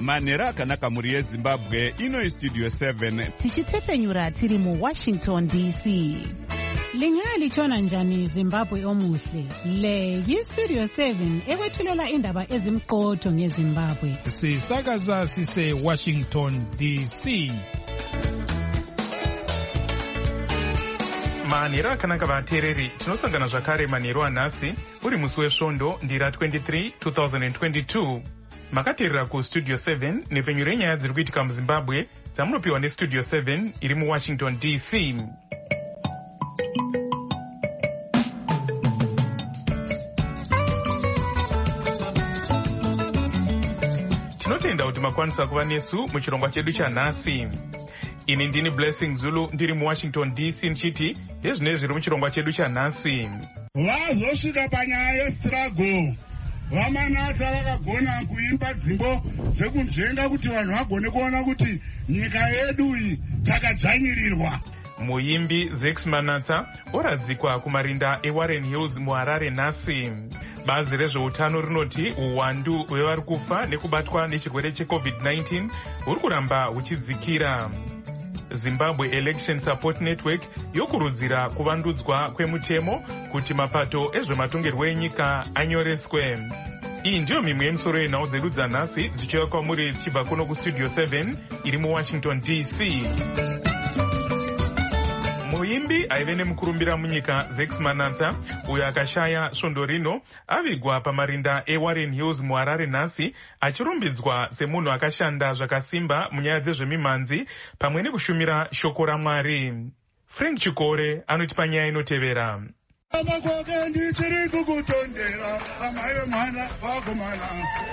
manhero akanaka mhuri yezimbabwe. Ino Studio 7 tichitepfenyura tiri muWashington DC. Lingalitshona njani Zimbabwe omuhle? Le yiStudio 7 ekwethulela indaba ezimqotho ngeZimbabwe. Sisakaza sise Washington DC. Manhero akanaka vateereri, tinosangana zvakare manhero anhasi uri musi wesvondo ndira 23 2022. Makateerera kuStudio 7 nepfenyuro yenyaya dziri kuitika muZimbabwe dzamunopiwa neStudio 7 iri muWashington DC. Tinotenda kuti makwanisa kuva nesu muchirongwa chedu chanhasi. Ini ndini Blessing Zulu ndiri muWashington DC ndichiti ndezvine zviri muchirongwa chedu chanhasi. Vazosvika panyaya yestruggle. Vamanatsa vakagona kuimba dzimbo dzekunzvenga kuti vanhu vagone kuona kuti nyika yedu iyi takadzvanyirirwa. Muimbi Zex Manatsa oradzikwa kumarinda eWarren Hills muHarare nhasi. Bazi rezveutano rinoti uwandu hwevari kufa nekubatwa nechirwere cheCovid-19 huri kuramba huchidzikira. Zimbabwe Election Support Network yokurudzira kuvandudzwa kwemutemo kuti mapato ezvematongerwo enyika anyoreswe. Iyi ndiyo mimwe yemisoro yenhau dzedu dzanhasi dzichiuya kwamuri dzichibva kuno kuStudio 7 iri muWashington DC. Muimbi aive nemukurumbira munyika Zex Manatsa uyo akashaya svondo rino avigwa pamarinda eWarren Hills muHarare nhasi achirumbidzwa semunhu akashanda zvakasimba munyaya dzezvemimhanzi pamwe nekushumira shoko raMwari. Frank Chikore anotipa nyaya inotevera. Amakoke ndichiri kukutondera amai vemwana vakomana.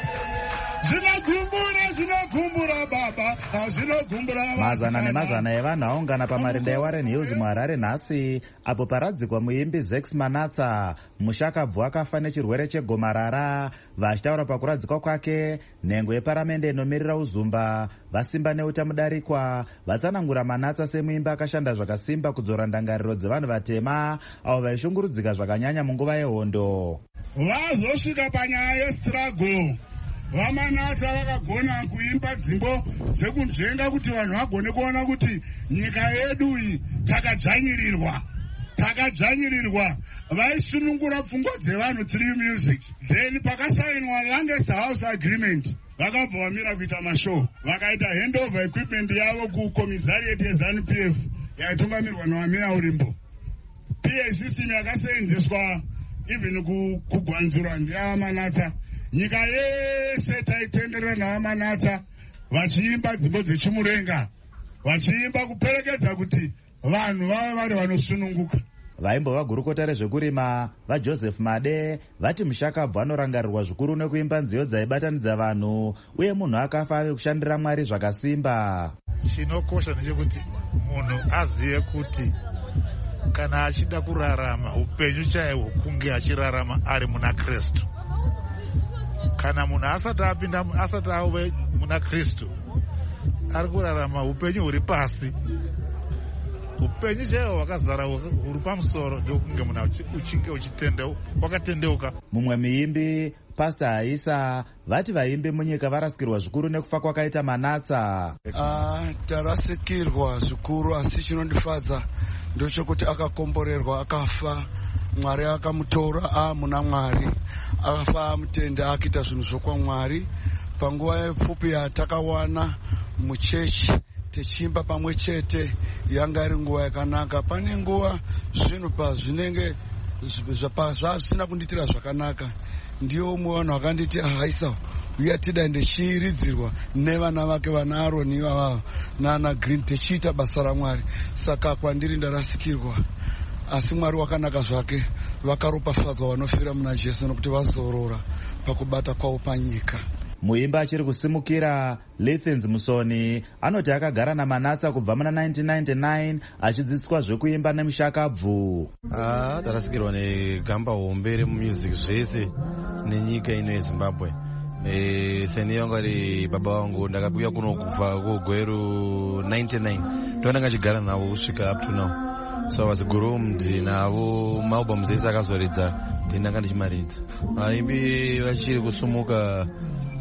Zvinogumbura baba, zvinogumbura mazana nemazana evanhu aungana pamarinda eWarren Hills muHarare nhasi apo paradzikwa muimbi Zex Manatsa. Mushakabvu akafa nechirwere chegomarara. Vachitaura pakuradzikwa kwake, nhengo yeparamende inomirira uzumba vasimba neutamudarikwa vatsanangura Manatsa semuimbi akashanda zvakasimba kudzora ndangariro dzevanhu vatema avo vaishungurudzika zvakanyanya munguva yehondo. Vazosvika panyaya yestruggle. Vamanatsa vakagona kuimba dzimbo dzekunzvenga kuti vanhu vagone kuona kuti nyika yedu iyi takadzvanyirirwa. Vaisunungura pfungwa dzevanhu True Music. Then pakasainwa Longest House Agreement vakabva vamira kuita mashow. Vakaita handover equipment yavo kucommissariat yeZANU-PF yaitungamirwa naMeya Urimbo. PA system yakaseenzeswa even kugwanzura ndiyaVamanatsa. Nyika yese taitenderera naVamanatsa vachiimba dzimbo dzechimurenga, vachiimba kuperekedza kuti vanhu vave vari vanosununguka. Vaimbova gurukota rezvekurima vaJoseph Made vati mushakabvu anorangarirwa zvikuru nekuimba nziyo dzaibatanidza vanhu uye munhu akafa ave kushandira Mwari zvakasimba. Chinokosha ndechekuti munhu azive kuti kana achida kurarama upenyu chaihwo kunge achirarama ari muna Kristu. Kana munhu asati ave muna Kristu ari kurarama upenyu huri pasi. Upenyu chaihwo hwakazara huri pamusoro ndokunge munhu uchinge wakatendeuka. Mumwe muimbi Pastor Aisa vati vaimbi munyika varasikirwa zvikuru nekufa kwakaita Manatsa. Tarasikirwa zvikuru, asi chinondifadza ndochokuti akakomborerwa akafa. Mwari akamutora muna Mwari, akafa mutende akiita zvinhu zvokwamwari. Panguva pfupi yatakawana muchechi tichiimba pamwe chete yanga iri nguva yakanaka. Pane nguva zvinhu pazvinenge zvasina kundiitira zvakanaka, ndiyo umwe vanhu vakanditi Aisa uya tida ndichiridzirwa nevana vake vana Aroni ivava naana Green tichiita basa raMwari. Saka kwandiri ndarasikirwa, asi Mwari wakanaka zvake. Vakaropafadzwa vanofira muna Jesu nokuti vazorora pakubata kwavo panyika. Muimbi achiri kusimukira Lithens Musoni anoti akagara naManatsa kubva muna 1999 achidzidziswa zvekuimba nemushakabvu. Tarasikirwa negamba hombe remumusic zvese nenyika ino yeZimbabwe. Seni yangu ari baba wangu ndakabuya kuno kubva kugweru 99 ndondanga achigara navo kusvika up to now. So I was groomed navo maalbums ese akazoridza ndinanga ndichimaridza. Vaimbi vachiri kusumuka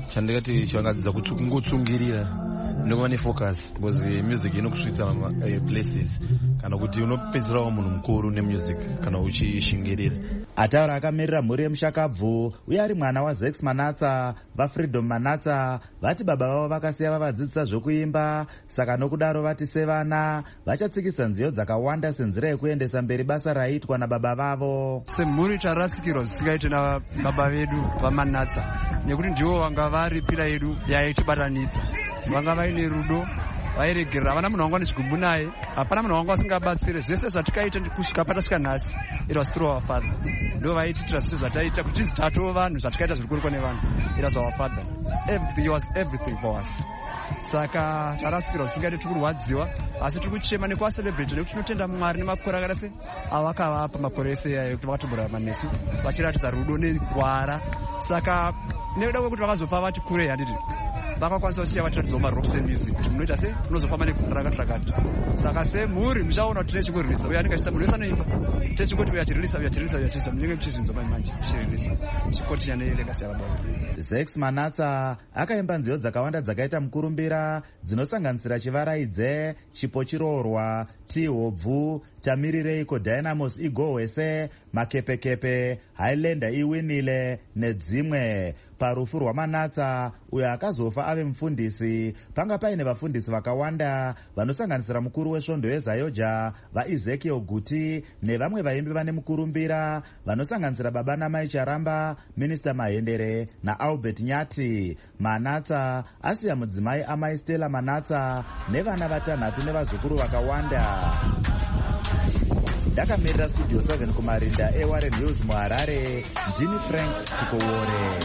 chandingati chivangadzidza kuti kungotsungirira nekuva nefocus, because music inokusvitsa places kana kuti unopedzerawo munhu mukuru nemusic kana uchishingirira. Ataura akamirira mhuri yemushakabvu uye ari mwana waZex Manatsa, vaFreedom Manatsa vati baba vavo vakasiya vavadzidzisa zvokuimba, saka nokudaro vati sevana vachatsikisa nziyo dzakawanda senzira yekuendesa mberi basa raiitwa nababa vavo. Semhuri tarasikirwa zvisingaite nababa vedu vaManatsa, nekuti ndivo vanga vari pira yedu yaitibatanidza. Vanga vaine rudo, vairegerera, havana munhu wanga ane chigumbu naye, hapana munhu wanga asingabatsire. Zvese zvatikaita kusvika patasvika nhasi, it was through our father. Ndo vaitiitira zvese zvataita kuti tinzi tatoo vanhu, zvatikaita zviri kurekwa nevanhu, it was our father. He was everything for us. Saka tarasikirwa zvisingaite tiri kurwadziwa, asi tiri kuchema nekuacelebrate nekuti tinotenda Mwari nemakore akadase avakavapa makore ese yayo kuti vakatomborarama nesu vachiratidza rudo negwara. Saka nekuda kwekuti vakazofa vati kurei, handiti vakakwanisa kusiya vatiratidzawo marops emusic kuti munoita sei, munozofamba nekurakati. Saka semhuri muchaona kuti tichingorelisa uyo anenge achiita munhu wese anoimba, tichingoti uyo achirelisa munenge muchizvinzwa manje tichirelisa tichikontinya nelegasi yavababa. Zex Manatsa akaimba nziyo dzakawanda dzakaita mukurumbira dzinosanganisira Chivaraidze, Chipo Chirorwa, Tihobvu, Tamirireiko, Dynamos Igohwese, Makepekepe, Highlander Iwinile nedzimwe. Parufu rwaManatsa uyo akazofa ave mufundisi, panga paine vafundisi vakawanda vanosanganisira mukuru wesvondo yeZayoja vaEzekiel Guti nevamwe vaimbi vane mukurumbira vanosanganisira baba namai Charamba, Minister Mahendere naAlbert Nyati. Manatsa asiya mudzimai amai Stella Manatsa nevana vatanhatu nevazukuru vakawanda. Ndakamirira Studio 7 kumarinda eWarren Hills muHarare, ndini Frank Chikowore.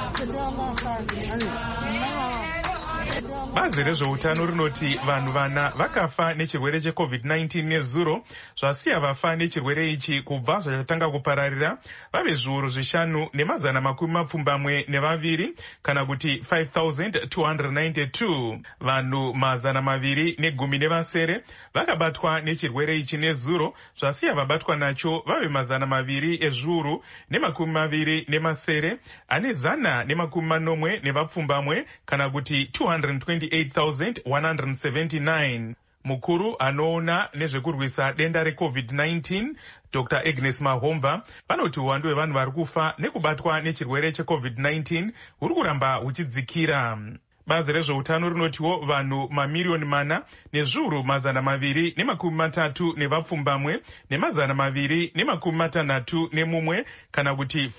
Bazi rezveutano rinoti vanhu vana vakafa nechirwere cheCovid-19 nezuro, zvasiya vafa nechirwere ichi kubva zvachatanga kupararira vave zviuru 5,272 kana kuti 5,292. Vanhu 217 vakabatwa nechirwere ichi nezuro, zvasiya vabatwa nacho vave 220 ane 140 nevapfumbamwe kana kuti 228,179. Mukuru anoona nezvekurwisa denda reCovid-19 Dr. Agnes Mahomba vanoti uwandu hwevanhu vari kufa nekubatwa nechirwere cheCovid-19 huri kuramba huchidzikira. Bazi rezveutano rinotiwo vanhu 4,233 nevapfumbamwe ne261 kana kuti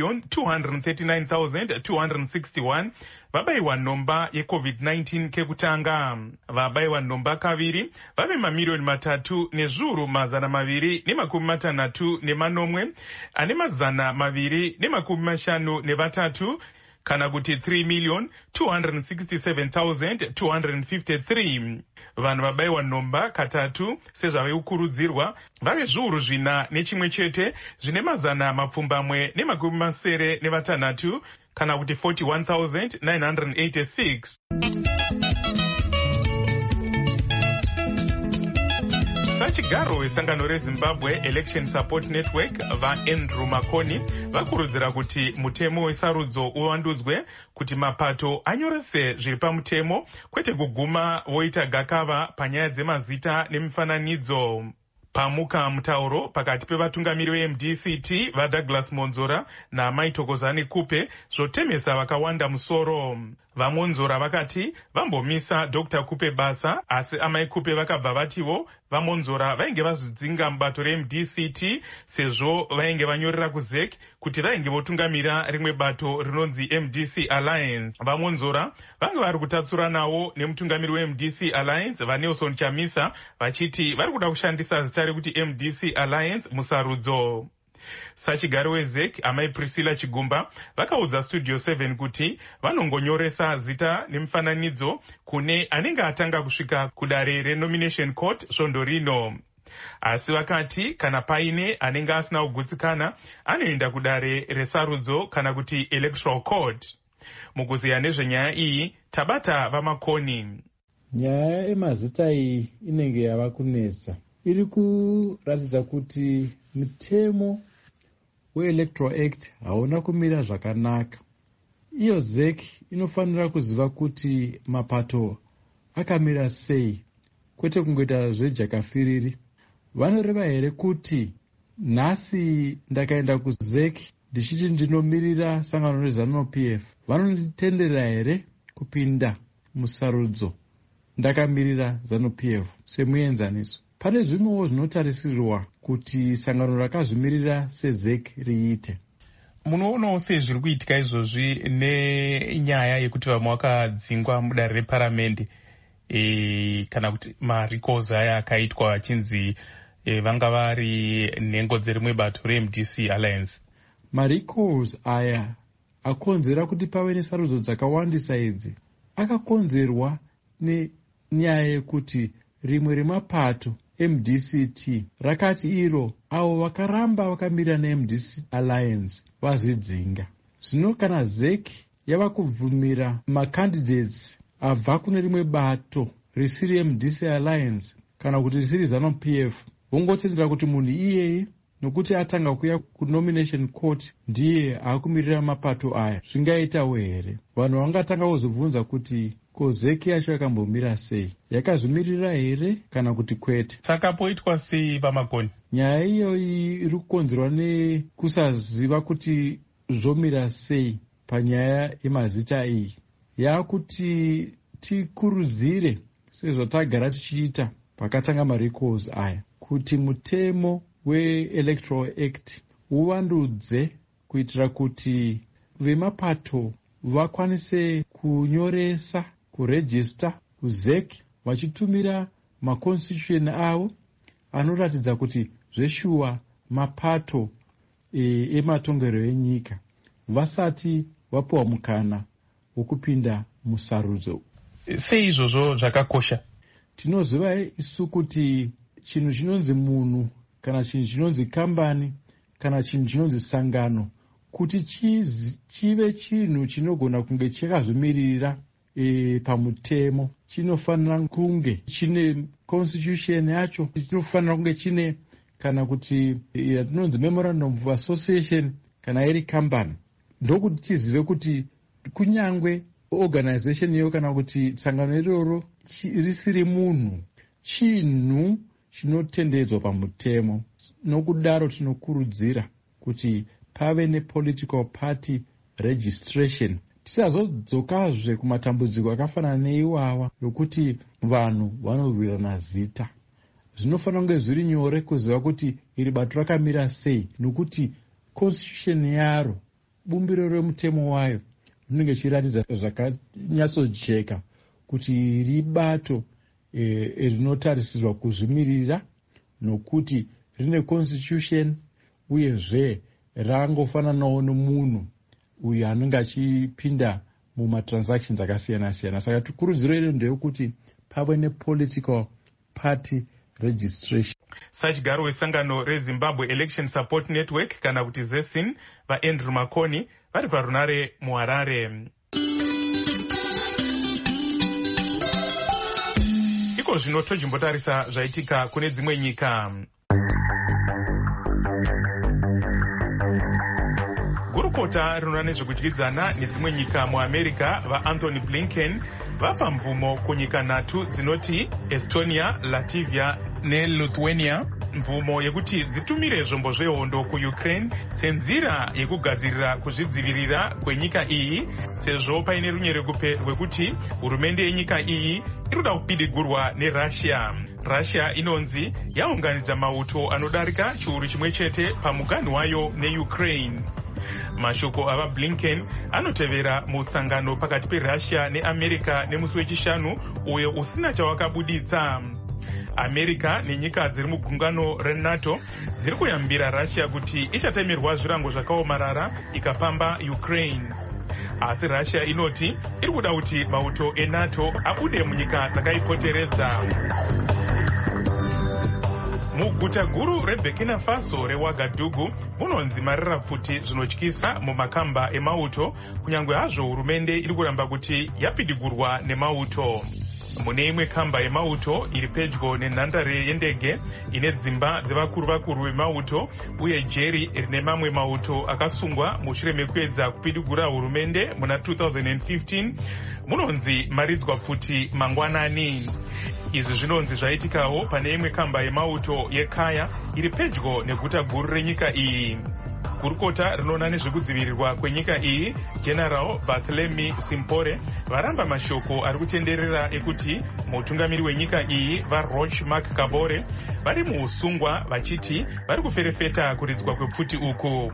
4,239,261 vabayiwa nhomba yeCovid-19 kekutanga. Vabayiwa nhomba kaviri vave 3,263,000 ane 253 kana kuti 3,267,253. Vanhu vabayiwa nhomba katatu sezvavaikurudzirwa vave zviuru 4 zvine 1,286 kana kuti 41,986. Sachigaro wesangano reZimbabwe Election Support Network vaAndrew Makoni vakurudzira kuti mutemo wesarudzo uvandudzwe kuti mapato anyorese zviri pamutemo kwete kuguma voita gakava panyaya dzemazita nemifananidzo. Pamuka mutauro pakati pevatungamiri veMDCT vaDouglas Monzora naMai Thokozani Kupe zvotemesa vakawanda musoro. VaMonzora vakati vambomisa Dr. Kupe basa, asi amai Kupe vakabva vativo vaMonzora vainge vazvidzinga mubato reMDCT sezvo vainge vanyorera kuZEC kuti vainge votungamira rimwe bato rinonzi MDC Alliance. VaMonzora vange vari kutatsuranawo nemutungamiri weMDC Alliance vaNelson Chamisa vachiti vari kuda kushandisa zita rekuti MDC Alliance musarudzo. Sachigari weZEC amai Priscilla Chigumba vakaudza Studio 7 kuti vanongonyoresa zita nemifananidzo kune anenge atanga kusvika kudare renomination court svondo rino. Asi vakati kana paine anenge asina kugutsikana anoenda kudare resarudzo kana kuti electoral court. Mukuziya nezvenyaya iyi tabata vaMakoni. Nyaya yemazita iyi inenge yava kunetsa. Iri kuratidza kuti mutemo weElectoral Act hauna kumira zvakanaka. iyo ZEC inofanira kuziva kuti mapato akamira sei, kwete kungoita zvejakafiriri. Vanoreva here kuti nhasi ndakaenda kuZEC ndichiti ndinomirira sangano reZANU-PF, vanonditendera here kupinda musarudzo ndakamirira ZANU-PF semuenzaniso? Pane zvimwewo zvinotarisirwa kuti sangano rakazvimirira seZEC riite. Munoonawo sezviri kuitika izvozvi nenyaya yekuti vamwe vakadzingwa mudare reparamende, kana kuti marikozi aya akaitwa achinzi vanga vari nhengo dzerimwe bato reMDC Alliance. Marikozi aya akonzera kuti pave nesarudzo dzakawandisa idzi akakonzerwa nenyaya yekuti rimwe remapato MDCT rakati iro avo vakaramba vakamira neMDC Alliance vazvidzinga. Zvino kana ZEC yava kubvumira macandidates abva kune rimwe bato risiri MDC Alliance kana kuti risiri ZANU-PF, vongotendera kuti munhu iyeye nokuti atanga kuya kunomination court ndiye akumirira mapato aya, zvingaitawo here? Vanhu vangatanga kuzobvunza kuti ko ZEC yacho yakambomira sei, yakazvimirira here kana kuti kwete? Saka poitwa sei pamakoni? Nyaya iyoyi iri kukonzerwa nekusaziva kuti zvomira sei panyaya yemazita iyi. Yakuti tikurudzire sezvatagara tichiita pakatanga marecords aya kuti mutemo weElectoral Act uvandudze kuitira kuti vemapato vakwanise kunyoresa, kurejista kuZEC vachitumira maconstitution avo anoratidza kuti zveshuwa mapato ematongero enyika vasati vapiwa mukana wokupinda musarudzo. Sei izvozvo zvakakosha? Tinoziva isu kuti chinhu chinonzi munhu kana chinhu chinonzi kambani kana chinhu chinonzi sangano kuti chive chinhu chinogona kunge chakazvimirira pamutemo, chinofanira kunge chine constitution yacho, chinofanira kunge chine kana kuti yatinonzi memorandum of association kana iri kambani. Ndokuti tizive kuti kunyangwe organization iyo kana kuti sangano iroro risiri munhu, chinhu chinotendedzwa pamutemo. Nokudaro tinokurudzira kuti pave nepolitical party registration. Tisazodzokazve kumatambudziko akafanana neiwawa yokuti vanhu vanorwirana zita. Zvinofanira kunge zviri nyore kuziva kuti iri bato rakamira sei, nokuti constitution yaro, bumbiro remutemo wayo, rinenge chiratidza zvakanyatsojeka kuti iri bato rinotarisirwa kuzvimirira, nokuti rine constitution uyezve rangofananawo nomunhu uyo anenge achipinda mumatransactions akasiyana siyana. Saka tikurudziro ino ndeyekuti pave nepolitical party registration. Sachigaro wesangano reZimbabwe Election Support Network kana kuti ZESIN vaAndrew Makoni vari parunare muHarare. Iko zvino tojimbotarisa zvaitika kune dzimwe nyika. Gurukota rinoona nezvekudyidzana nedzimwe nyika muAmerica vaAnthony Blinken vapa mvumo kunyika nhatu dzinoti Estonia, Latvia neLithuania mvumo yekuti dzitumire zvombo zvehondo kuUkraine senzira yekugadzirira kuzvidzivirira kwenyika iyi, sezvo paine runyerekupe rwekuti hurumende yenyika iyi iri kuda kupidigurwa neRussia. Russia inonzi yaunganidza mauto anodarika chiuru chimwe chete pamuganhu wayo neUkraine. Mashoko ava Blinken anotevera musangano pakati peRussia neAmerica nemusi wechishanu uyo usina chawakabuditsa. America nenyika dziri mugungano reNATO dziri kuyambira Russia kuti ichatemerwa zvirango zvakaomarara ikapamba Ukraine. Asi Russia inoti iri kuda kuti mauto eNATO abude munyika dzakaipoteredza. Muguta guru reBurkina Faso reWagadugu munonzi marira futi zvinotyisa mumakamba emauto, kunyangwe hazvo hurumende iri kuramba kuti yapidigurwa nemauto. mune imwe kamba yemauto iri pedyo nenhandare yendege ine dzimba dzevakuru vakuru vemauto uye jeri rine mamwe mauto akasungwa mushure mekuedza kupidigura hurumende muna 2015 munonzi maridzwa pfuti mangwanani. Izvi zvinonzi zvaitikawo pane imwe kamba yemauto yekaya iri pedyo neguta guru renyika iyi. Gurukota rinoona nezvekudzivirirwa kwenyika iyi General Barthélemy Simpore varamba mashoko ari kutenderera ekuti mutungamiri wenyika iyi vaRoch Marc Kabore vari muusungwa vachiti vari kuferefeta kuridzwa kwepfuti uku.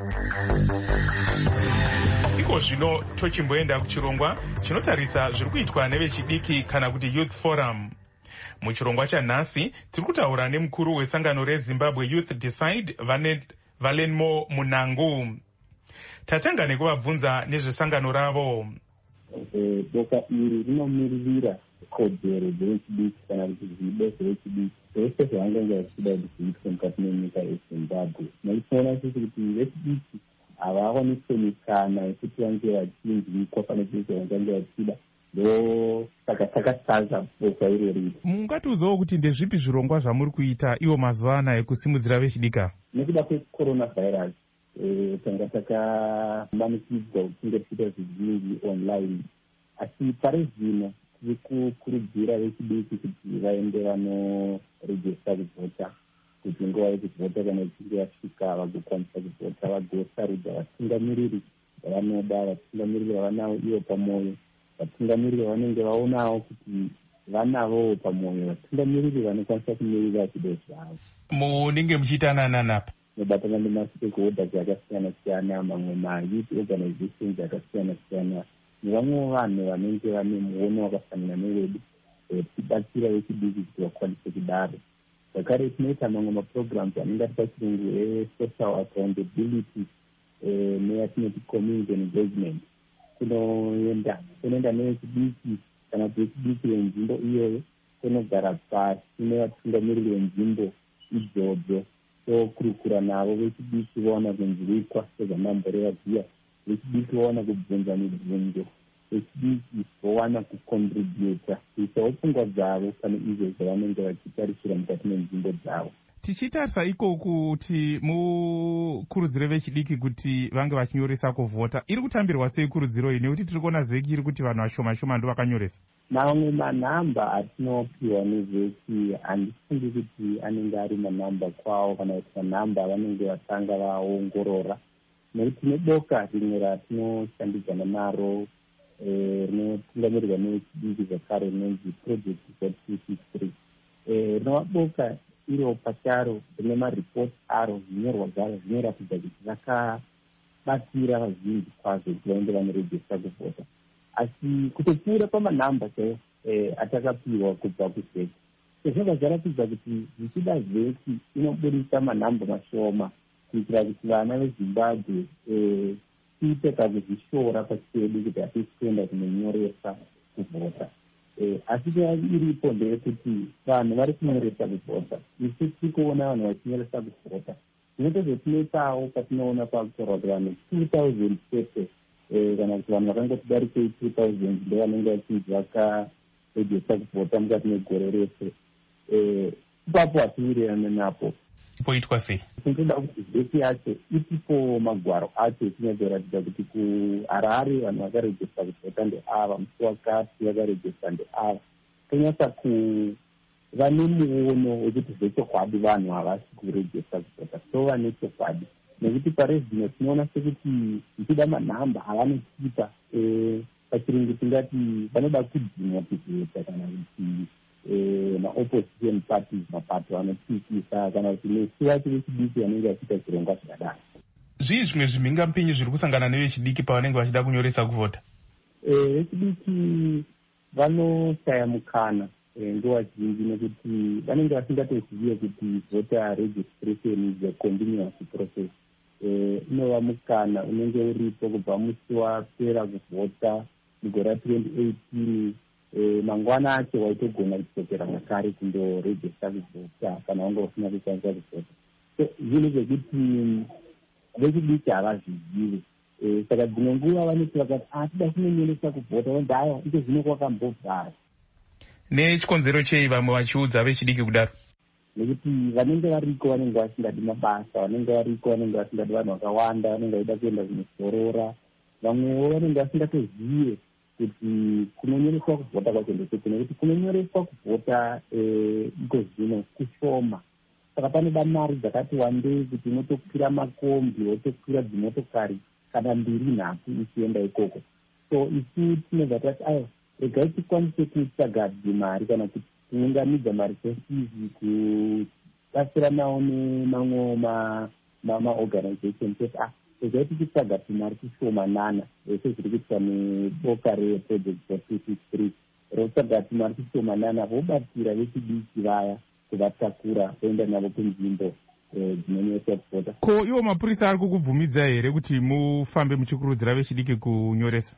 Iko zvino tochimboenda kuchirongwa chinotarisa zviri kuitwa nevechidiki kana kuti Youth Forum. Muchirongwa chanhasi tiri kutaura nemukuru wesangano reZimbabwe Youth Decide Valenmo Munangu. Tatanga nekuvabvunza nezvesangano ravo. Boka iri rinomiririra kodzero dzevechidiki kana kuti zvido zvevechidiki zvese zvavanenge vachida kuti zviitwe mukati menyika yeZimbabwe. Nekutoona sisi kuti vechidiki havakwanise mikana yekuti vange vachinzwikwa pane zvese vangange vachida. Ndo saka takasaza boka irori. Mungatiudzawo kuti ndezvipi zvirongwa zvamuri kuita iwo mazuva anaya ekusimudzira vechidika? Nekuda kwecoronavirus tanga takamanikidzwa kutinge tiita zvizhinji online, asi pari zvino tiri kukurudzira vechidiki kuti vaende vanorejista kuvhota, kuti nguva yekuvhota kana ichinge yasvika vagokwanisa kuvhota, vagosarudza vatungamiriri vavanoda, vatungamiriri vavanavo ivo pamwoyo, vatungamiriri vanenge vaonawo kuti vanavowo pamwoyo, vatungamiriri vanokwanisa kumirira zvido zvavo. Munenge muchiitanana napa? Nobatana nemastakeholders akasiyana-siyana, mamwe mayouth organizations akasiyana-siyana, nevamwe vanhu vanenge vane muono wakafanana newedu, tichibatsira vechidiki kuti vakwanise kudaro. Zvakare tinoita mamwe maprograms anenge ati pachirungu esocial accountability neyatinoti community engagement. Kunoenda nevechidiki kana kuti vechidiki venzvimbo iyoyo, kunogara pasi nevatungamiriri venzvimbo idzodzo, tokurukura navo vechidiki vaona kunzwikwa sezvamamboreva ziya, vechidiki vaona kubvunza mibvunzo, vechidiki vowana kucontributa kuisawo pfungwa dzavo pane izvo zvavanenge vachitarisira mukati menzvimbo dzavo. Tichitarisa ikoku kuti mukurudziro vechidiki kuti vange vachinyoresa kuvhota, iri kutambirwa sei kurudziro iyi? Nekuti tiri kuona vheki iri kuti vanhu vashoma-shoma ndo vakanyoresa. Mamwe manhamba atinopiwa nevheki handifungi kuti anenge ari manhamba kwavo kana kuti manhamba vanenge vatanga vaongorora, nekuti neboka rimwe ratinoshandidzana naro rinotungamirirwa nevechidiki zvakare rinonzi Project 263 rinova boka iro pacharo rine maripoti aro, zvinyorwa zvaro zvinoratidza kuti vakabatsira vazhinji kwazvo kuti vaende vanorejista kuvhota. Asi kutopfuura pamanhamba chaiwo atakapiwa kubva kuvheki, sezvanga zvaratidza kuti zvichida vheki inoburitsa manhamba mashoma kuitira kuti vana veZimbabwe tiite kakuzvishora pachedu kuti hatisi kuenda kunonyoresa kuvhota. Asi iripo ndeyekuti vanhu vari kunyoresa kuvhota, isu tiri kuona vanhu vachinyoresa kuvhota. Tinotozotinoitawo patinoona pakutorwa kuti vanhu 2000 chete kana kuti vanhu vakangotidarikei 2000 ndo vanenge vachinzi vakarejista kuvhota mukati megore rese. Ipapo hatiwirirane napo. Poitwa sei? Tinotoda kuti vheki yacho itipo magwaro acho echinyazoratidza kuti kuHarare vanhu vakarejista kuvhota ndeava, Muswakati vakarejista ndeava. Tonyasa kuva nemuono wekuti zvechokwadi vanhu havasi kurejista kuvhota, tova nechokwadi. Nekuti pari zvino tinoona sekuti ndichida manhamba havanotipa, pachirungu tingati vanoda kudhimwa kuvhota kana kuti maopposition parties, mapato anotsikisa kana kuti nesu vacho vechidiki vanenge vachiita zvirongwa zvakadaro. Zvii zvimwe zvimhingamupinyi zviri kusangana nevechidiki pavanenge vachida kunyoresa kuvhota? Vechidiki vanoshaya mukana nguva zhinji nekuti vanenge vasingatozive kuti voter registration is a continuous process. Inova mukana unenge uripo kubva musi wapera kuvhota mugore 2018, mangwana acho waitogona kudzokera zvakare kundorejista kuvhota kana wanga usina kukwanisa kuvhota. Zvinhu zvekuti vechidiki havazvizivi, saka dzimwe nguva vanoti vakati atida kunonyoresa kuvhota, vanzi haya ito zvino kwakambobvara. Nechikonzero chei vamwe vachiudza vechidiki kudaro? Nekuti vanenge variko vanenge vasingadi mabasa, vanenge variko vanenge vasingadi vanhu vakawanda, vanenge vaida kuenda kunozorora. Vamwewo vanenge vasingatozive kuti kunonyoreswa kuvhota kwacho ndekuti, nekuti kunonyoreswa kuvhota iko zvino kushoma. Saka panoda mari dzakati wandei kuti unotokwira makombi, wotokwira dzimotokari kana 2-3 uchienda ikoko. So isi tinobva tati ayo regai tikwanise kutsvaga mari kana kuti kuunganidza maresources kubatsira nawo nemamwe maorganization kuti regai tichitsvaga mari tishomanana sezviri kuitwa neboka reproject 263 rotsvaga mari tishomanana vobatsira vechidiki vaya kuvatakura voenda navo kunzvimbo dzinonyoreswa kuvhota. Ko iwo mapurisa ari kukubvumidza here kuti mufambe muchikurudzira vechidiki kunyoresa?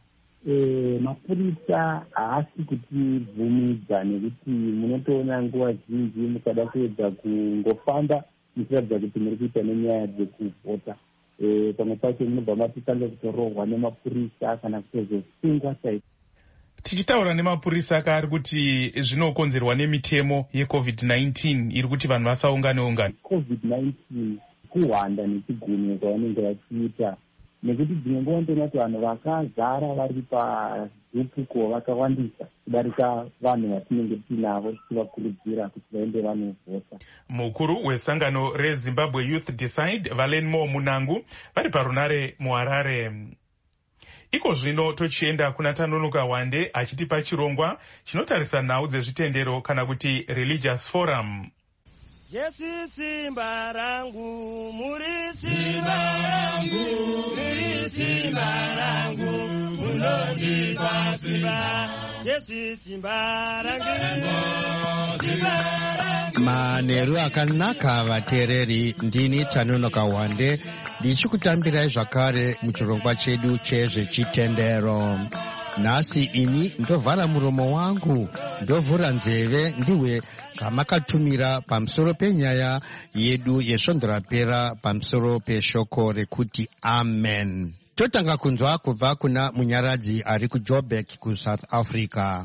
Mapurisa haasi kutibvumidza nekuti munotoona nguva zhinji mukada kuedza kungofamba muchiratidza kuti muri kuita nenyaya dzekuvhota. Pamwe pacho munobva matitanga kutorohwa nemapurisa kana kutozosungwa chaiko. Tichitaura nemapurisa akari kuti zvinokonzerwa nemitemo yeCovid-19 iri kuti vanhu vasaungane. COVID-19 kuhwanda nechigumwe kwavanenge vachiita, nekuti dzimwe nguva ndoona kuti vanhu vakazara vari padhupuko vakawandisa kudarika vanhu vatinenge tinavo tichivakurudzira kuti vaende vanovhota. Mukuru wesangano reZimbabwe Youth Decide Valenmo Munangu vari parunare muHarare. Iko zvino tochienda kuna Tanonoka Wande achitipa chirongwa chinotarisa nhau dzezvitendero kana kuti Religious Forum. Jesu simba rangu, muri simba rangu, muri simba rangu, munondipa simba. Jesu simba rangu, simba rangu. Manheru akanaka vateereri, ndini Tanonoka Wande ndichikutambirai zvakare muchirongwa chedu chezvechitendero. Nhasi ini ndovhara muromo wangu, ndovhura nzeve ndiwe kamakatumira pamusoro penyaya yedu yesvondo rapera pamusoro peshoko rekuti amen. Totanga kunzwa kubva kuna munyaradzi ari kuJoburg kuSouth Africa.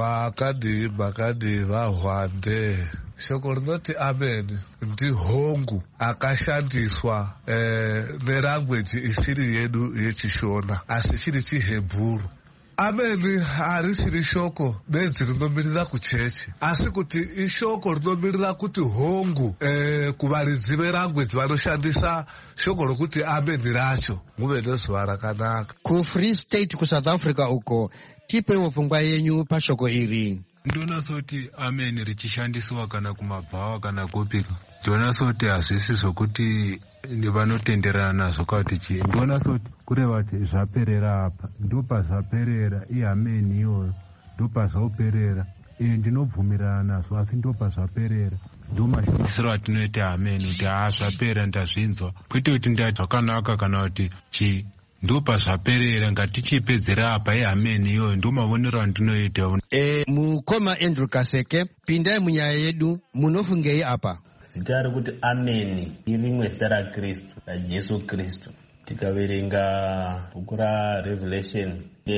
Bakadi vaHwande. Shoko rinoti amen ndihongu akashandiswa nelanguage isiri yedu yechishona asi chiri chiHebhuru. Amen harisiri shoko bedzi rinomirira kuchechi asi kuti ishoko rinomirira kuti hongu kuvaridzi velanguage vanoshandisa shoko rokuti amen racho. Muve nezuva rakanaka. KuFree State kuSouth Africa uko tipewo pfungwa yenyu pashoko iri. Ndona soti amen richishandiswa kana kumabhawa kana kupika. Ndona soti hazvisi zvokuti vanotenderana nazvo kuti chii. Ndona soti kureva kuti zvaperera apa ndopazvaperera amen iyoyo ndopazvaoperera. Ndinobvumirana nazvo asi ndopazvaperera. Ndomashandisiro atinoita amen kuti zvapera ndazvinzwa. Kwete kuti ndati zvakanaka kana kuti chii. Ndopazvaperera ngatichipedzera apa amen iyoyo ndomavonero andinoita. Mukoma Andrew Kaseke, pindai munyaya yedu, munofungei apa? Zita rekuti amen irimwe zita raKristu, raJesu Kristu. Tikaverenga bhuku raRevelation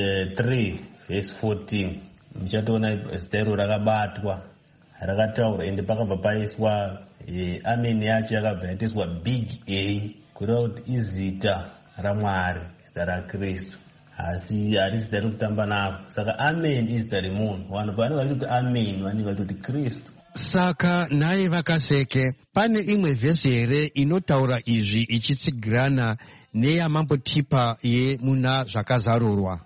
3 verse 14 muchatoona zita iro rakabatwa rakataura ende pakabva paiswa amen yacho yakabva yatoiswa big A kureva kuti izita raMwari, zita raKristu, asi hari zita rekutamba nako. Saka amen izita remunhu. Vanhu pavanenge vachiti amen vanenge vachiti Kristu. Saka naye vakaseke, pane imwe vhesi here inotaura izvi ichitsigirana neyamambotipa yemuna zvakazarurwa?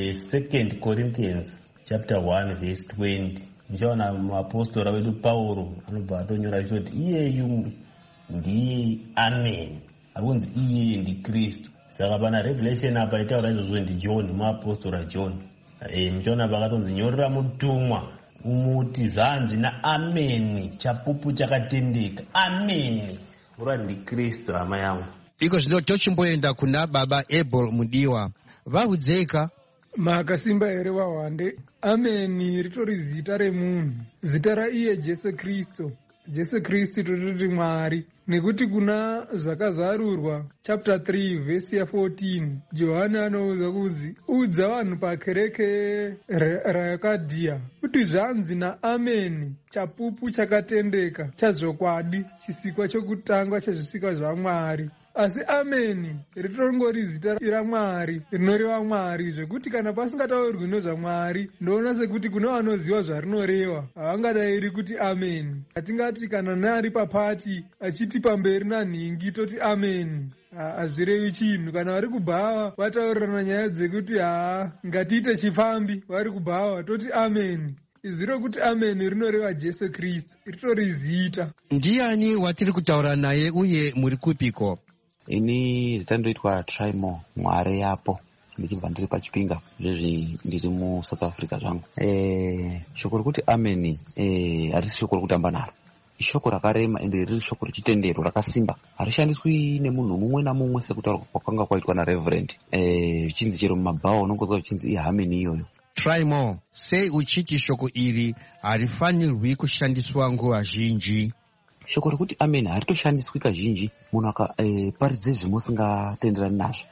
2 Corinthians chapter 1 verse 20 ndichaona muapostora wedu Pauro anobva atonyora achiti iyeyu ndiye amen, hakunzi iye ndiKristu. Saka pana Revelation apa itaura izvozvo ndiJohn, muapostora John. Muchaona pakatonzi nyorera mutumwa umuti zvanzi naameni, chapupu chakatendeka, ameni ura ndiKristu hama yangu. Iko zvino tochimboenda kuna baba Abel Mudiwa. Vahudzeka makasimba here vaHwande. Ameni ritori zita remunhu, zita raiye Jesu Kristu. Jesu Kristu tototi Mwari, nekuti kuna zvakazarurwa chapter 3 vhesi ya 14 Johani anouza kuzi udza vanhu pakereke raYakadhiya kuti zvanzi naameni, chapupu chakatendeka chazvokwadi, chisikwa chokutanga chezvisikwa zvaMwari. Asi ameni ritongori zita raMwari rinoreva Mwari, zvekuti kana pasingataurwi nezvaMwari, ndoona sekuti kuna vanoziva zvarinoreva havangadaviri kuti ameni. Hatingati kana neari papati achiti pamberi nanhingi toti ameni, hazvirevi chinhu. Kana vari kubhawa vataurirana nyaya dzekuti ngatiite chifambi, vari kubhawa toti ameni. Izwi rokuti ameni rinoreva Jesu Kristu, ritori zita. Ndiani watiri kutaura naye uye muri kupiko? Ini zita ndoitwa Traimo Mware yapo, ndichibva ndiri paChipinga, zvezvi ndiri muSouth Africa zvangu. Shoko rokuti ameni harisi shoko rokutamba naro, ishoko rakarema ende riri shoko rechitendero rakasimba, harishandiswi nemunhu mumwe namumwe sekutaurwa kwakanga kwaitwa naReverend. Zvichinzi chero mumabhawa unongonzwa zvichinzi ihameni iyoyo. Traimo, sei uchiti shoko iri harifanirwi kushandiswa nguva zhinji? Shoko rokuti ameni haritoshandiswi kazhinji munhu akaparidze zvimusingatenderani nazvo,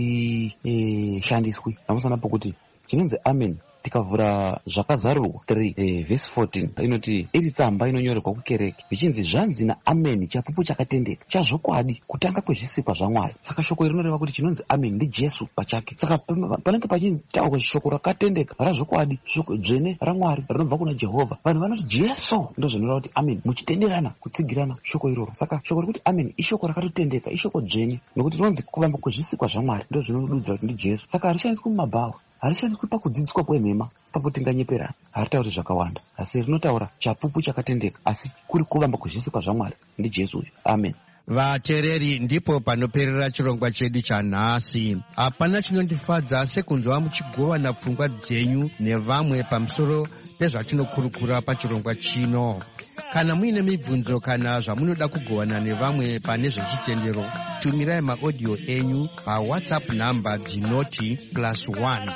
harishandiswi. Namusana pokuti chinonzi ameni, tikavhura zvakazarurwa 3 vhesi 14 inoti iri tsamba inonyorerwa kukereke, zvichinzi zvanzi naameni, chapupu chakatendeka chazvokwadi, kutanga kwezvisikwa zvaMwari. Saka shoko iri rinoreva kuti chinonzi ameni ndiJesu pachake. Saka panenge pachitaurwa shoko rakatendeka razvokwadi, shoko dzvene raMwari rinobva kuna Jehovha, vanhu vanoti Jesu, ndozvinoreva kuti ameni, muchitenderana kutsigirana shoko iroro. Saka shoko rekuti ameni ishoko rakatotendeka, ishoko dzvene, nokuti rinonzi kuvamba kwezvisikwa zvaMwari ndozvinodudzira kuti ndiJesu. Saka harishandiswi mumabhawa, harishandiswi pakudzidziswa kwemhema, pakutinganyeperana, haritauri zvakawanda, asi rinotaura chapupu chakatendeka, asi kuri kuvamba kwezvisikwa zvaMwari ndiJesu uyu. Amen. Vateereri, ndipo panoperera chirongwa chedu chanhasi. Hapana chinondifadza sekunzwa muchigovana pfungwa dzenyu nevamwe pamusoro pezvatinokurukura pachirongwa chino. Kana muine mibvunzo kana zvamunoda kugovana nevamwe pane zvechitendero, tumirai maaudio enyu paWhatsApp namba dzinoti +1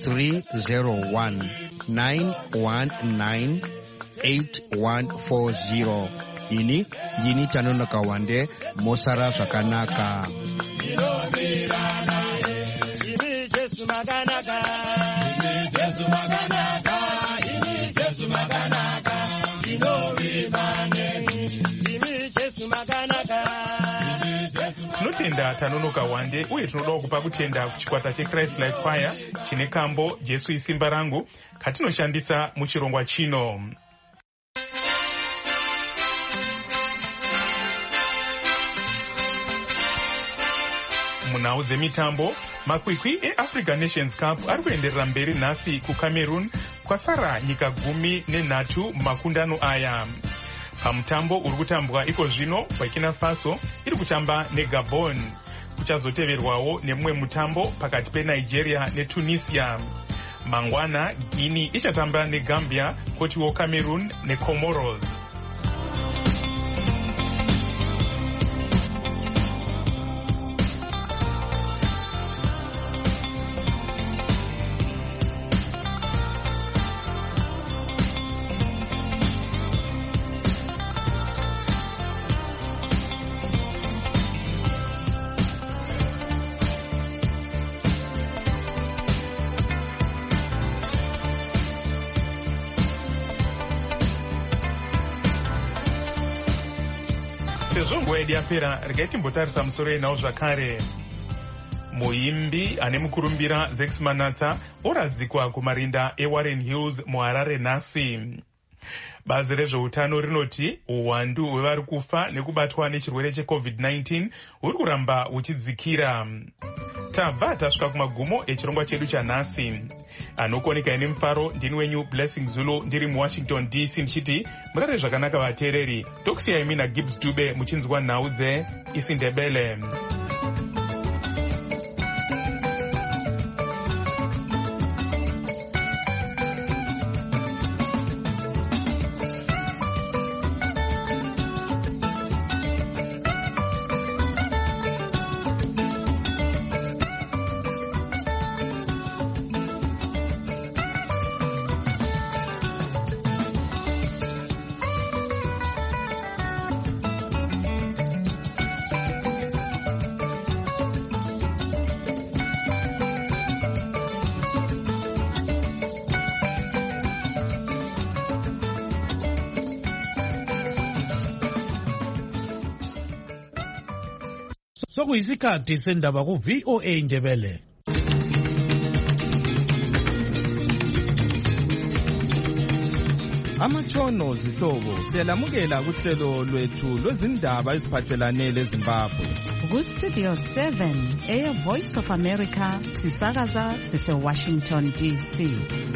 301 919 8140. Ini ndini Tanonoka Wande, mosara zvakanaka. Tinotenda Tanonoka Wande, uye tinoda kupa kutenda kuchikwata cheChrist Life Choir chine kambo Jesu isimba rangu katinoshandisa muchirongwa chino. Munhau dzemitambo, makwikwi eAfrica Nations Cup ari kuenderera mberi nhasi kuCameroon, kwasara nyika 13 mumakundano aya. Pamutambo uri kutambwa iko zvino, Burkina Faso iri kutamba neGabon, kuchazoteverwawo nemumwe mutambo pakati peNigeria neTunisia. Mangwana Guinea ichatamba neGambia, kotiwo Cameroon neComoros. Sezvo yapera, regai timbotarisa musoro yenhau zvakare. Muimbi ane mukurumbira Zex Manatsa oradzikwa kumarinda eWarren Hills muHarare nhasi. Bazi rezveutano rinoti uwandu hwevari kufa nekubatwa nechirwere cheCovid-19 huri kuramba huchidzikira. Tabva tasvika kumagumo echirongwa chedu chanhasi. Anokoneka ine mufaro ndini wenyu Blessing Zulu, ndiri muWashington DC ndichiti murare zvakanaka vateereri. Tokusiyai mina Gibbs Dube muchinzwa nhau dzeIsiNdebele. Sokuyisikhathi sendaba ku VOA Indebele. Amatshono zihlobo siyalamukela kuhlelo lwethu lwezindaba eziphathelane leZimbabwe. Ku-Studio 7 Air Voice of America sisakaza sise-Washington DC.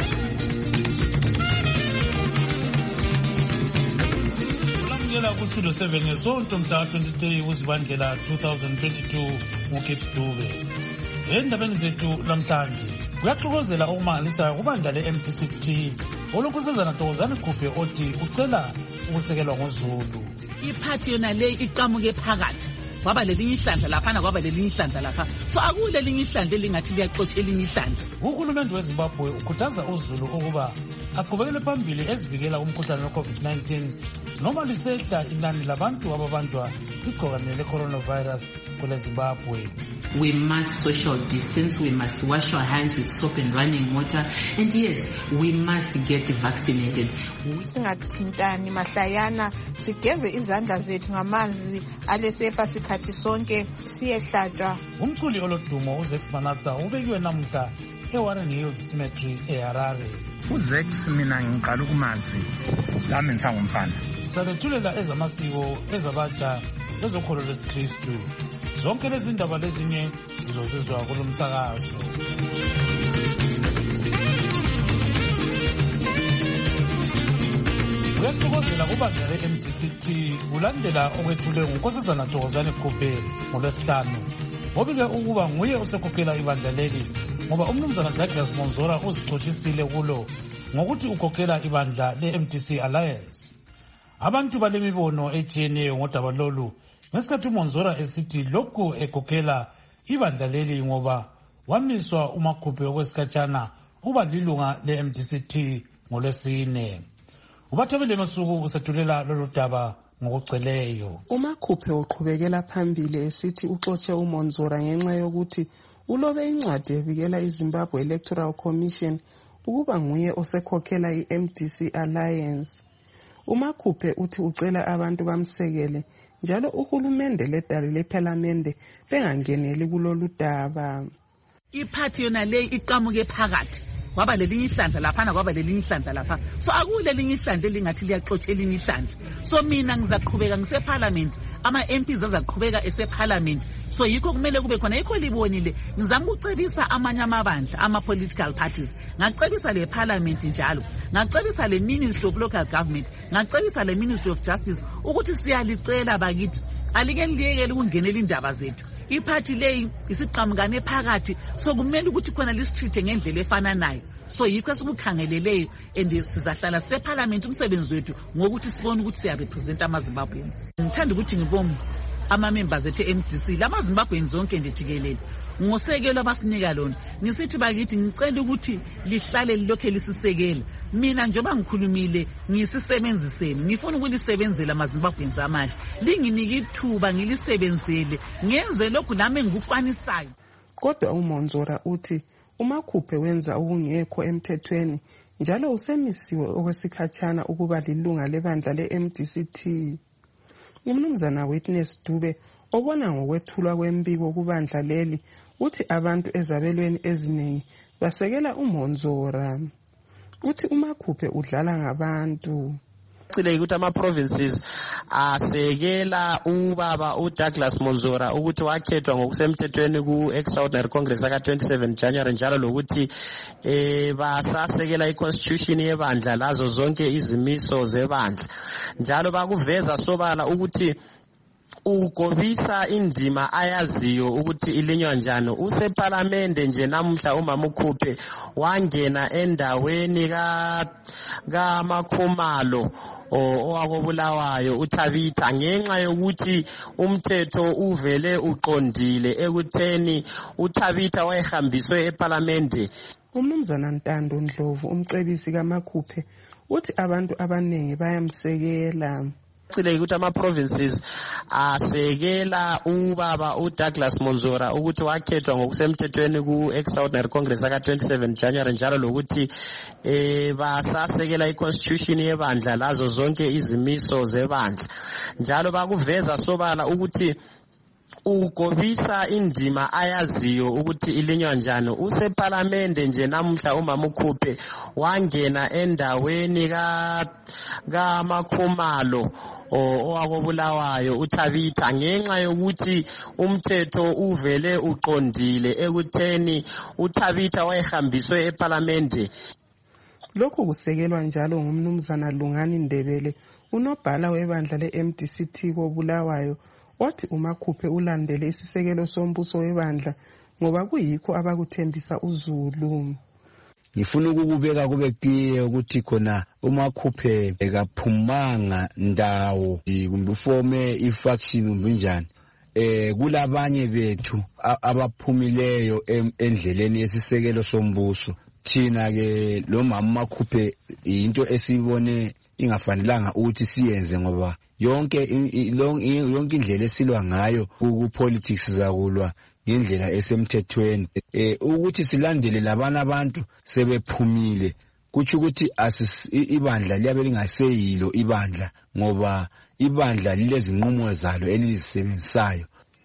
Ulamukela ku-Studio 7 ngesonto mhla 23 kuZibandlela 2022 nguKate Dube. Endabeni zethu namhlanje kuyaxokozela okumangalisayo kubandla le-MDC-T olukusezana Thokozani Khuphe othi ucela ukusekelwa ngoZulu. Iphathi yona le iqamuke phakathi kwaba lelinye ihlandla laphana kwaba lelinye ihlandla lapha, so akule linye ihlandla elingathi liyaxotsha elinye ihlandla. Uhulumende weZimbabwe ukhuthaza uZulu ukuba aqhubekele phambili ezivikela umkhuhlane we-COVID-19 noma lisehla inani labantu ababanjwa igcikwane le-coronavirus kule Zimbabwe. We must social distance, we must wash our hands with soap and running water, and yes, we must get vaccinated. Singathintani mahlayana, sigeze izandla zethu ngamanzi alesepa sikhathi sonke siyehlatshwa. Umculi olodumo uZex Manatsa ubekiwe namuhla eWarren Hills Cemetery eHarare. uZex mina ngiqala ukumazi lami ngisangumfana. Sathethulela ezamasiko ezabatsha ezokholo lwesikristu. Zonke lezi ndaba lezinye zizozizwa kulo msakazo. Kuyaxokozela kubandla le-MDC-T kulandela okwethule nguNkosazana Thokozani Khuphe ngoLwesihlanu. Ngobike ukuba nguye osekhokhela ibandla leli ngoba umnumzana Douglas Monzora uzixotshisile kulo ngokuthi ukhokhela ibandla le-MDC Alliance. Abantu balemibono etshiyeneyo ngodaba lolu ngesikhathi uMonzora esithi lokhu ekhokhela ibandla leli ngoba wamiswa uMakhuphe okwesikhatshana uba lilunga le-MDC-T ngoLwesine. Ubathabile Masuku usethulela lolu daba ngokugcweleyo. uMakhuphe uqhubekela phambili esithi uxotshe uMonzora ngenxa yokuthi ulobe incwadi ebikela iZimbabwe Electoral Commission ukuba nguye osekhokhela i-MDC Alliance. uMakhuphe uthi ucela abantu bamsekele njalo uhulumende ledari lephalamende bengangeneli kulolu daba. Iphathi yona le iqamuke phakathi kwaba lelinye ihlandla laphana kwaba lelinye ihlandla lapha, so akule linye ihlandla elingathi liyaxotsha elinye ihlandla. So mina ngizaqhubeka ngiseParliament, ama-MPs azaqhubeka eseParliament, so yikho kumele kube khona. Yikho libonile ngizama ukucebisa amanye amabandla ama-political parties, ngacebisa leParliament njalo, ngacebisa le-Ministry of Local Government, ngacebisa le-Ministry of Justice ukuthi siyalicela bakithi alike liyekele ukungenela indaba zethu. Iphathi leyi isiqamukane phakathi, so kumele ukuthi khona lisitreat ngendlela efananayo. So yikho esikukhangeleleyo and sizahlala seParliament umsebenzi wethu ngokuthi sibone ukuthi siyarepresent amaZimbabweans. Ngithanda ukuthi ngibonge ama-members ethu e-MDC lamaZimbabweans zonke nje jikelele ngosekelo abasinika lona. Ngisithi bakithi ngicela ukuthi lihlale lilokhe lisisekela. Mina njengoba ngikhulumile ngisisebenziseni, ngifuna ukulisebenzela amaZimbabweans amahle. Linginike ithuba ngilisebenzele ngenze lokhu nami engikukwanisayo. Kodwa uMonzora uthi uMakhuphe wenza okungekho emthethweni njalo usemisiwe okwesikhatshana ukuba lilunga lebandla le-MDC-T. Umnumzana Witness Dube obona ngokwethulwa kwembiko kubandla leli uthi abantu ezabelweni eziningi basekela uMonzora. Uthi uMakhuphe udlala ngabantu. Cile ukuthi ama-provinces asekela ubaba uDouglas Monzora ukuthi wakhethwa ngokusemthethweni ku-Extraordinary Congress aka-27 January njalo lokuthi basasekela i-constitution yebandla lazo zonke izimiso zebandla njalo bakuveza sobala ukuthi ugobisa indima ayaziyo ukuthi ilinywa njani. UseParliamente nje namhla umama uKhuphe wangena endaweni kaMakhumalo owakobulawayo uThabitha ngenxa yokuthi umthetho uvele uqondile ekutheni uThabitha wayehambiswe eParliamente. Umnumzana Ntando Ndlovu umcebisi kaMakhuphe uthi abantu abaningi bayamsekela. Cile ukuthi ama-provinces asekela ubaba uDouglas Monzora ukuthi wakhethwa ngokusemthethweni ku-Extraordinary Congress aka-27 January njalo lokuthi basasekela i-constitution yebandla lazo zonke izimiso zebandla njalo bakuveza sobala ukuthi ugobisa indima ayaziyo ukuthi ilinywa njani. Usephalamende nje namuhla umama uKhuphe wangena endaweni kaMakhumalo owakobulawayo uThabitha ngenxa yokuthi umthetho uvele uqondile ekutheni uThabitha wayehambiswe ephalamende. Lokhu kusekelwa njalo ngumnumzana Lungani Ndebele, unobhala webandla le-MDCT koBulawayo, othi uMakhuphe ulandele isisekelo sombuso webandla ngoba kuyikho abakuthembisa uZulu. Ngifuna ukubeka kube clear ukuthi khona uMakhuphe ekaphumanga ndawo kumbe ufome ifaction kumbe njani. Kulabanye bethu abaphumileyo endleleni yesisekelo sombuso. Thina ke lo mama Makhuphe into esibone ingafanelanga ukuthi siyenze ngoba yonke indlela esilwa ngayo ku politics zakulwa ngendlela esemthethweni. Ukuthi silandele labana abantu sebephumile kuthi ukuthi ibandla liyabe lingaseyilo ibandla ngoba ibandla lilezinqumo zalo elizisebenzisayo.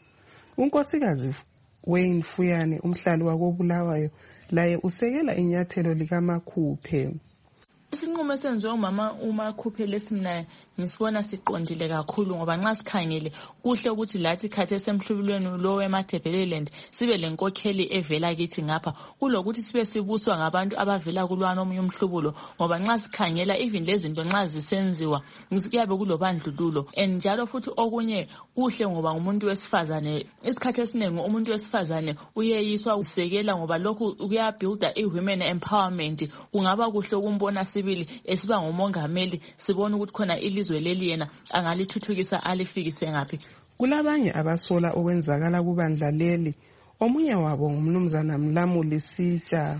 Unkosikazi Wayne Fuyane, umhlali wakoBulawayo, laye usekela inyathelo likaMakhuphe. Isinqumo esenziwe uMakhuphe lesimna ngisibona siqondile kakhulu ngoba nxa sikhangele kuhle ukuthi lathi khathe semhlubulweni lo weMatabeleland sibe lenkokheli evela kithi ngapha kulokuthi sibe sibuswa ngabantu abavela kulwana omunye umhlubulo ngoba nxa sikhangela even lezinto nxa zisenziwa kuyabe kulobandlululo njalo futhi okunye kuhle ngoba umuntu wesifazane isikhathi esiningi umuntu wesifazane uyeyiswa usekela ngoba lokhu kuyabuilda women empowerment. Kungaba kuhle ukumbona sibili esiba ngomongameli sibona ukuthi khona ilizwe leli yena angalithuthukisa alifikise ngaphi. Kulabanye abasola okwenzakala kubandla leli, omunye wabo ngumnumzana Mlamuli Sitsha.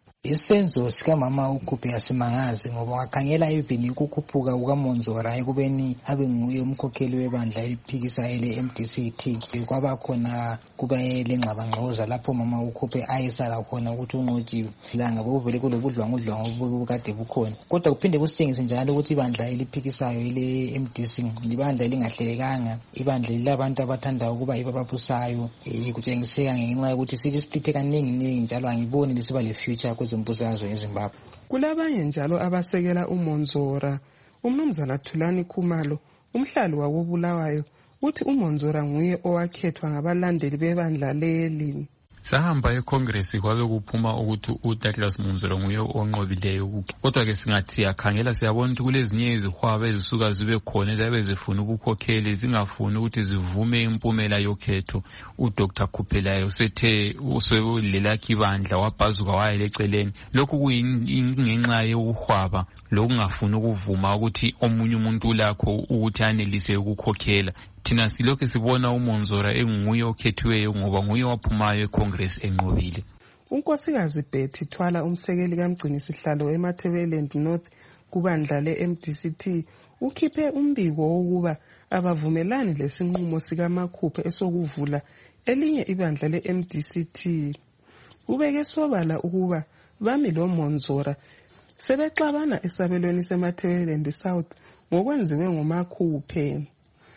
Isenzo sikamama uKhuphe asimangazi ngoba ngakhangela even ukukhuphuka kukaMonzora ekubeni abe nguye umkhokheli webandla eliphikisayo le-MDCT kwaba khona kuba lengxabangxoza lapho mama uKhuphe ayesala khona ukuthi unqotshiwe langa bovele kulobudlwangudlwangu obukade bukhona. Kodwa kuphinde kusitshengise njalo ukuthi ibandla eliphikisayo le-MDC libandla elingahlelekanga, ibandla lilabantu abathanda ukuba ibababusayo. Kutshengiseka ngenxa yokuthi silisplit kaningi njalo angiboni lisiba le-future kwezembusazwe eZimbabwe. Kulabanye njalo abasekela uMonzora. Umnumzana Thulani Khumalo, umhlali wakoBulawayo, uthi uMonzora nguye owakhethwa ngabalandeli bebandla leli. Sahamba eCongress kwabe kuphuma ukuthi uDouglas Monzora nguye onqobileyo kodwa ke singathi yakhangela siyabona ukuthi kulezinye izihwaba ezisuka zibe khona ezabe zifuna ukukhokhela zingafuni ukuthi zivume impumela yokhetho. uDr Khuphe usethe usebelelakhe ibandla wabhazuka waya eceleni. Lokhu kuyingenxa yokuhwaba lokungafuni ukuvuma ukuthi omunye umuntu ulakho ukuthi anelise ukukhokhela. Thina silokho sibona uMonzora enguye okhethiweyo ngoba nguye waphumayo eCongress enqobile. Unkosikazi Betty Thwala, umsekeli kaMgcini sihlalo eMatabeleland North kubandla le-MDCT, ukhiphe umbiko wokuba abavumelani lesinqumo sikaMakhuphe esokuvula elinye ibandla le-MDCT. Ubeke sobala ukuba bami lo Monzora sebexabana esabelweni seMatabeleland South ngokwenziwe nguMakhuphe.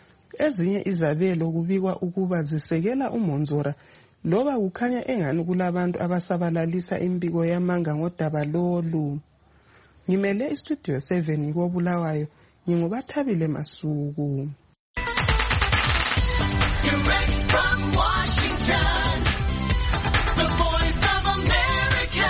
Ezinye izabelo kubikwa ukuba zisekela uMonzora loba kukhanya engani kulabantu abasabalalisa imbiko yamanga ngodaba lolu. Ngimele iStudio 7 ngikoBulawayo, nginguBathabile Masuku. Direct from Washington, the voice of America,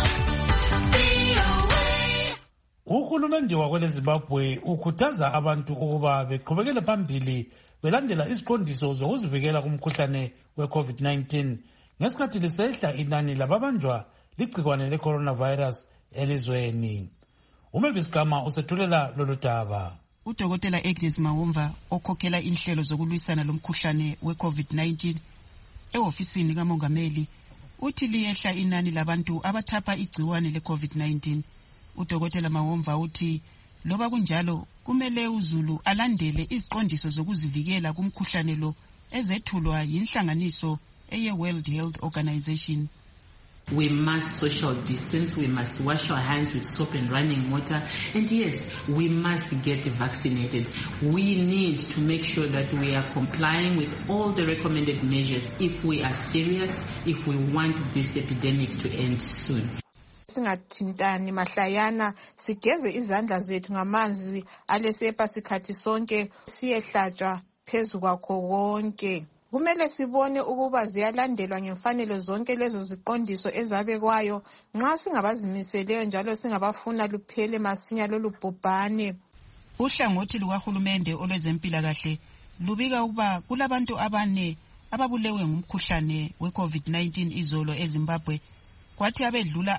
VOA. Uhulumende wakwele Zimbabwe ukhuthaza abantu ukuba beqhubekele phambili belandela isiqondiso zokuzivikela kumkhuhlane we-COVID-19 ngesikhathi lisehla inani lababanjwa ligcikwane le-coronavirus elizweni. Umavis Gama usethulela lolu daba. Udokotela Agnes Mawumva okhokhela inhlelo zokulwisana lomkhuhlane we-COVID-19 ehofisini kamongameli uthi liyehla inani labantu abathapha igciwane le-COVID-19. Udokotela Mawumva uthi loba kunjalo kumele uZulu alandele iziqondiso zokuzivikela kumkhuhlane lo ezethulwa yinhlanganiso eye-World Health Organization. We must social distance. We must wash our hands with soap and running water. And yes, we must get vaccinated. We need to make sure that we are complying with all the recommended measures if we are serious, if we want this epidemic to end soon. Singathintani mahlayana sigeze izandla zethu ngamanzi alesepa sikhathi sonke siyehlatshwa phezu kwakho konke. Kumele sibone ukuba ziyalandelwa ngemfanelo zonke lezo ziqondiso ezabekwayo nxa singabazimiseleyo njalo singabafuna luphele masinya lolu bhubhane. Uhlangothi lukahulumende olwezempilakahle lubika ukuba kulabantu abane ababulewe ngumkhuhlane we-COVID-19 izolo eZimbabwe, kwathi abedlula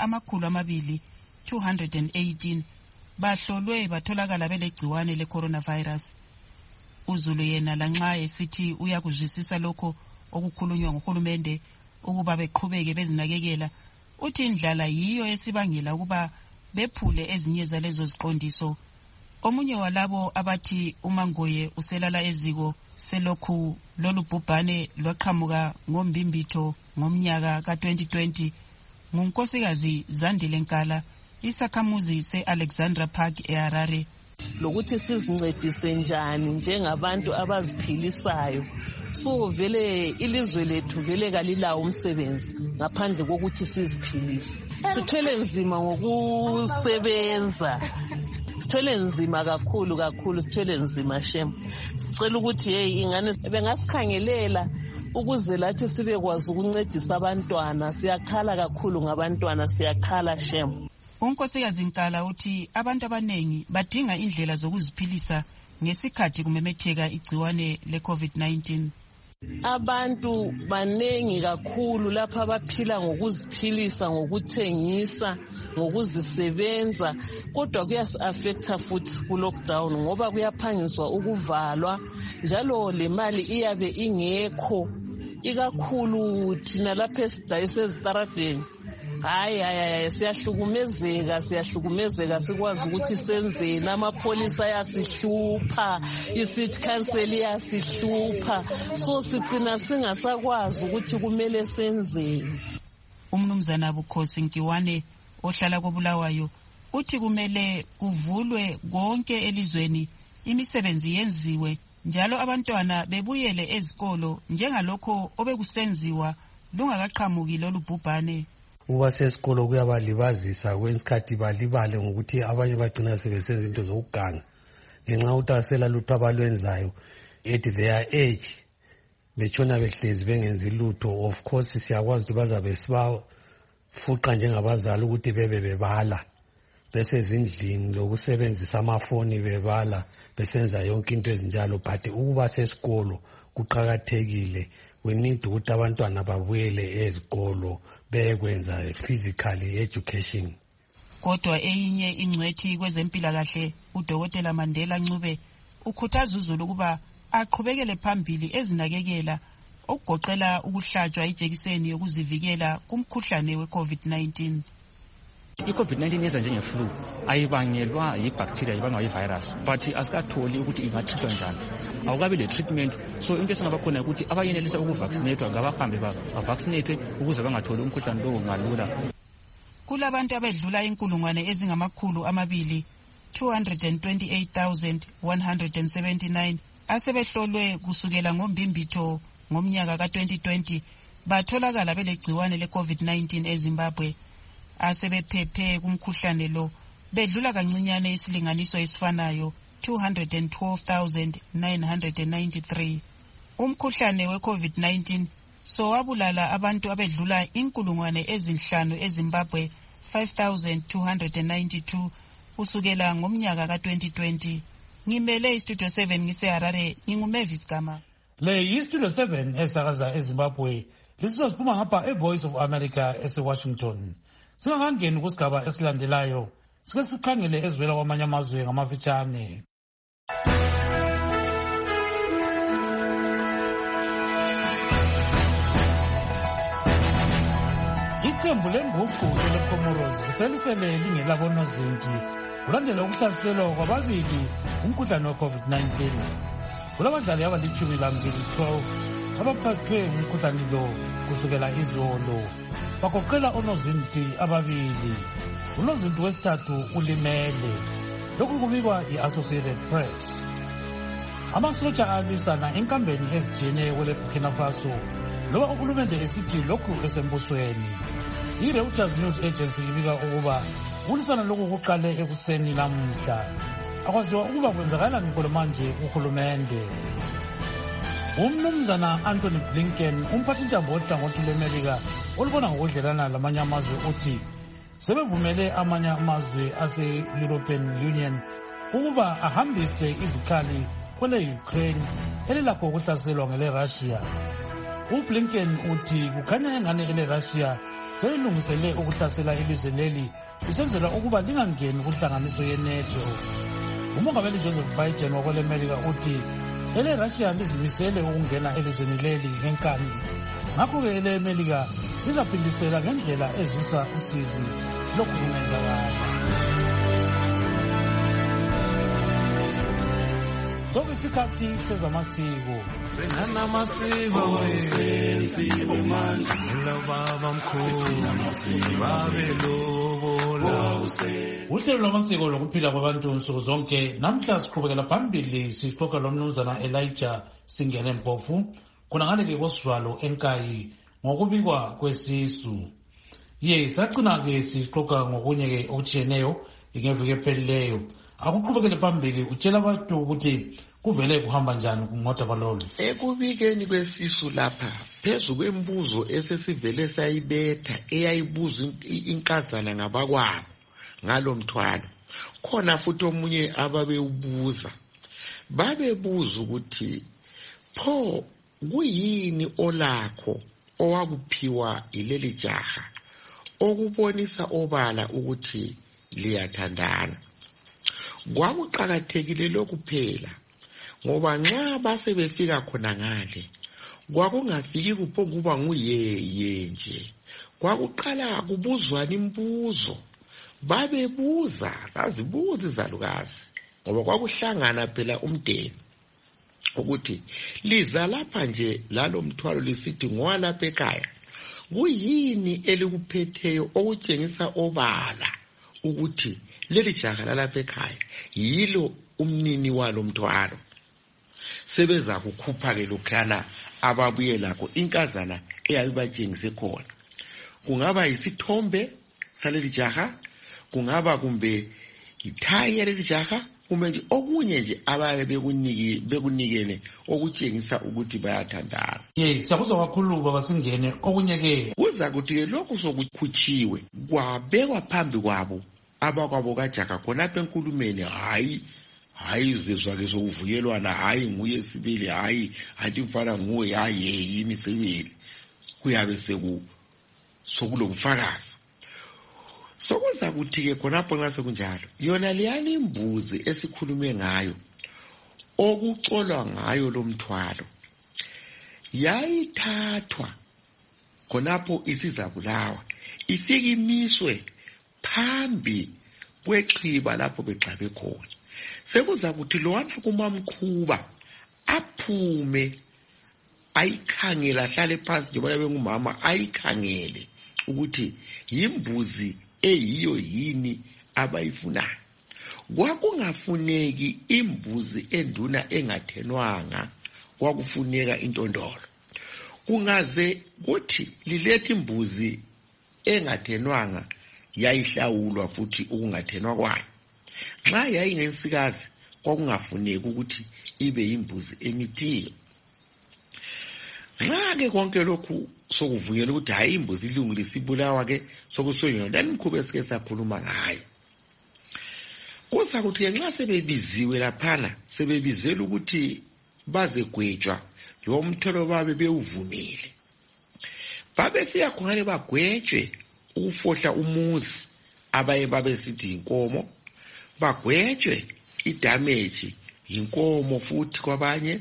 218 bahlolwe batholakala belegciwane le-coronavirus. Uzulu yena lanxa esithi uyakuzwisisa lokho okukhulunywa nguhulumende ukuba beqhubeke bezinakekela, uthi indlala yiyo esibangela ukuba bephule ezinye zalezo ziqondiso. Omunye walabo abathi uMangoye uselala eziko selokhu lolu bhubhane lwaqhamuka ngombimbitho ngomnyaka ka-2020 ngunkosikazi Zandile Nkala, isakhamuzi se-Alexandra Park eHarare. Lokuthi sizincedise njani njengabantu abaziphilisayo. So vele ilizwe lethu vele kalilawo umsebenzi ngaphandle kokuthi siziphilise. Sithwele nzima ngokusebenza. Sithwele nzima kakhulu sithwele nzima shem. Sicela ukuthi ingane bengasikhangelela ukuze lathi sibekwazi ukuncedisa abantwana. Siyakhala kakhulu ngabantwana, siyakhala shem. Unkosikazi Nkala uthi abantu abanengi badinga indlela zokuziphilisa ngesikhathi kumemetheka igciwane le-COVID-19. Abantu banengi kakhulu lapha abaphila ngokuziphilisa, ngokuthengisa, ngokuzisebenza, kodwa kuyasi-affecta futhi ku-lockdown ngoba kuyaphangiswa ukuvalwa njalo le mali iyabe ingekho, ikakhulu thina lapha esidayisa ezitaradeni. Hayi siyahlukumezeka sikwazi ukuthi senzeni. Amapolisa ayasihlupha, i-city council iyasihlupha, so sigcina singasakwazi ukuthi kumele senzeni. Umnumzana Bukhosi Nkiwane ohlala koBulawayo uthi kumele kuvulwe konke elizweni, imisebenzi yenziwe njalo abantwana bebuyele ezikolo njengalokho obekusenziwa lungakaqhamuki lolu bhubhane. Uba sesikolo kuyabalibazisa kwesikhathi balibale ngokuthi abanye bagcina sebesenza into zokuganga ngenxa utasela lutho abalwenzayo at their age betshona behlezi bengenzi lutho. Of course siyakwazi ukuthi bazabe sibafuqa njengabazali ukuthi bebe bebala besezindlini lokusebenzisa amafoni bebala besenza yonke into ezinjalo, but ukuba sesikolo kuqakathekile. We need ukuthi abantwana babuyele ezikolo bekwenza physical education. Kodwa eyinye ingcwethi kwezempilakahle uDokotela Mandela Ncube ukhuthaza uzulu ukuba aqhubekele phambili ezinakekela okugoqela ukuhlatshwa ijekiseni yokuzivikela kumkhuhlane we-COVID-19. I-COVID-19 yeza njenge-flu, ayibangelwa yi-bacteria, ibangwa yi-virus, but asikatholi ukuthi ingathithwa njani. Awukabi le-treatment, so into esingabakhona ukuthi abayenelisa ukuvaccinatwa ngabahambe bavaccinatwe ukuze bangatholi umkhuhlane lowo ngalula. Kulabantu abedlula inkulungwane ezingama228,179 asebehlolwe kusukela ngombimbitho ngomnyaka ka-2020 batholakala belegciwane le-COVID-19 eZimbabwe. Asebephephe kumkhuhlane lo bedlula kancinyane isilinganiso esifanayo 212,993. Umkhuhlane we-COVID-19 so wabulala abantu abedlula inkulungwane ezinhlanu eZimbabwe 5,292 kusukela ngomnyaka ka-2020. Ngimele iStudio 7 ngiseHarare, nginguMavis Gama. Le iStudio 7 esakaza eZimbabwe, lisilo siphuma ngapha eVoice of America eseWashington. Singakangeni kusigaba esilandelayo, sike sikhangele ezivela kwamanye amazwe ngamafitshane. Iqembu lenguqu leComoros selisele lingelabonozinti kulandela ukuhlaselwa kwababili umkhuhlane we-COVID-19. Kulabadlali abalitshumi lambili 12 abaphathwe ngumkhuhlane lo kusukela izolo bagoqela onozinti ababili. Unozinti wesithathu ulimele. Lokhu kubikwa yi-Associated Press. Amasotsha alwisana enkambeni ezitshiyeneyo kwele Burkina Faso loba uhulumende esithi lokhu esembusweni. I-Reuters News Agency ibika ukuba ukulwisana lokhu kuqale ekuseni namuhla. Akwaziwa ukuba kwenzakalani manje uhulumende. Umnumzana Anthony Blinken, umphathintambo wohlangothi lweMelika olubona ngokudlelana lamanye amazwe, uthi sebevumele amanye amazwe ase-European Union ukuba ahambise izikhali kwele Ukraine elilakho ukuhlaselwa ngele Russia. UBlinken uthi kukhanya engane ele Russia selilungisele ukuhlasela ilizwe leli lisenzela ukuba lingangeni kuhlanganiso ye-NATO. Umongameli Joseph Biden wakwele America uthi ele Russia lizimisele ukungena elizweni leli ngenkani. Ngakho-ke ele America lizaphindisela ngendlela ezwisa usizi lokhu kungenzakala. Sokuyisikhathi sezamasiko. Senanamasiko senziwe manje ngilababa mkhulu babelobola. Uhlelo lwamasiko lokuphila kwabantu nsuku zonke namhla siqhubekela phambili sixoxa lomnumzana Elijah Singene Mpofu khona ngale kosivalo enkayi ngokubikwa kwesisu. Sacina-ke sixoxa ngokunye-ke okutshiyeneyo ngeviki ephelileyo. Akuqhubekele phambili utshela abantu ukuthi kuvele kuhamba njani ngodaba lolu. Ekubikeni kwesisu lapha phezu kwembuzo esesivele sayibetha eyayibuza inkazana ngabakwabo ngalo mthwalo, khona futhi omunye ababewubuza babebuza ukuthi pho kuyini olakho owakuphiwa ileli jaha okubonisa obala ukuthi liyathandana. Kwakuqakathekile lokhu phela ngoba nxa base befika khona ngale kwakungafiki kuphokuba nguyeye nje, kwakuqala kubuzwana imbuzo. Babebuza bazibuza izalukazi ngoba kwakuhlangana phela umndeni ukuthi liza lapha nje lalo mthwalo lisithi ngowalapha ekhaya kuyini elikuphetheyo okutshengisa obala ukuthi leli jaha lalapha ekhaya yilo umnini walo mthwalo. Sebeza kukhupha-ke lokhana ababuye lakho inkazana eyayibatshengise khona. Kungaba yisithombe saleli jaha, kungaba kumbe ithayi yaleli jaha, kumbe nje okunye nje abaye bekunikene okutshengisa ukuthi bayathandana. Siyakuzwa kakhulu baba Singene. Okunye-ke kuza kuthi lokhu sokukhutshiwe kwabekwa phambi kwabo abakwabo kajaha khonapha enkulumeni. Hayi zizwa-ke sokuvuyelwana, hayi nguye sibili, hayi athi mfana nguwe, hayi yini sibili. Kuyabe sokulobufakazi. Sokuza kuthi-ke khonapho nxa sekunjalo yona leyani imbuzi esikhulume ngayo okucolwa ngayo lo mthwalo yayithathwa khonapho isizabulawa ifike imiswe phambi kwexiba lapho begxabe khona. Sekuza kuthi lowana kumamkhuba aphume ayikhangela, ahlale phansi njengoba yabe ngumama ayikhangele ukuthi yimbuzi eyiyo yini abayifunayo. Kwakungafuneki imbuzi enduna engathenwanga, kwakufuneka intondolo. Kungaze kuthi lilethe imbuzi engathenwanga yayihlawulwa futhi ukungathenwa kwayo. Nxa yayingensikazi kwakungafuneki ukuthi ibe yimbuzi emithiyo. Nxa-ke konke lokhu sokuvuyela ukuthi hayi imbuzi ilungile ibulawa-ke sokusonyona lani mkhuba esike sakhuluma ngayo. Kuza kuthi nxa sebebiziwe laphana sebebizela ukuthi bazegwetshwa lo mthelo babe bewuvumile, babefika khonale bagwetshwe ukufohla umuzi abaye babesithi inkomo, bagwetshwe idamage inkomo futhi kwabanye.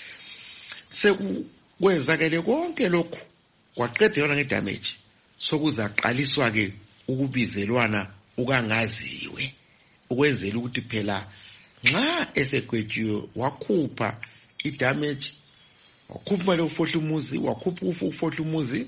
Sekwenzakele konke lokhu kwaqedelwa ngedamage sokuzaqaliswa-ke ukubizelwana ukangaziwe ukwenzela ukuthi phela nxa esegwetshiwe wakhupha idamage wakhupha lo ufohla umuzi, wakhupha ufohla umuzi,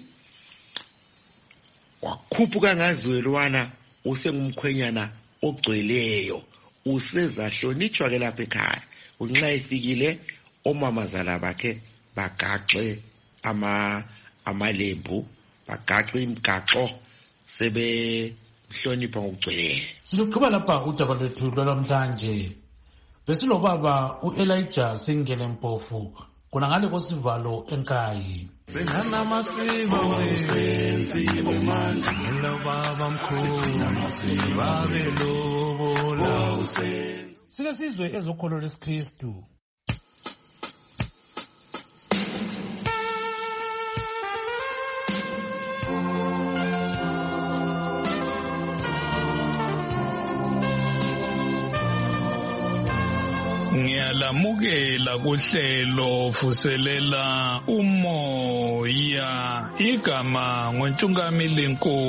wakhuphuka ngaziwelwana, usengumkhwenyana ogcweleyo, usezahlonitshwa ke lapha ekhaya. Unxa efikile omamazala bakhe bagaxe amalembu, bagaxe imigaqo, sebehlonipha ngokugcweleyo. Siluqhuba lapha udaba lwethu lwalamhlanje. Besilobaba u-Elijah Singele Mpofu kuna ngale kosivalo enkayi. Sengana masiba wenziwe manje ngelo baba mkhulu babelobola. Sike sizwe ezokholo lesiKristu. Ngiyalamukela kuhlelo fuselela umoya igama ngoNtungamili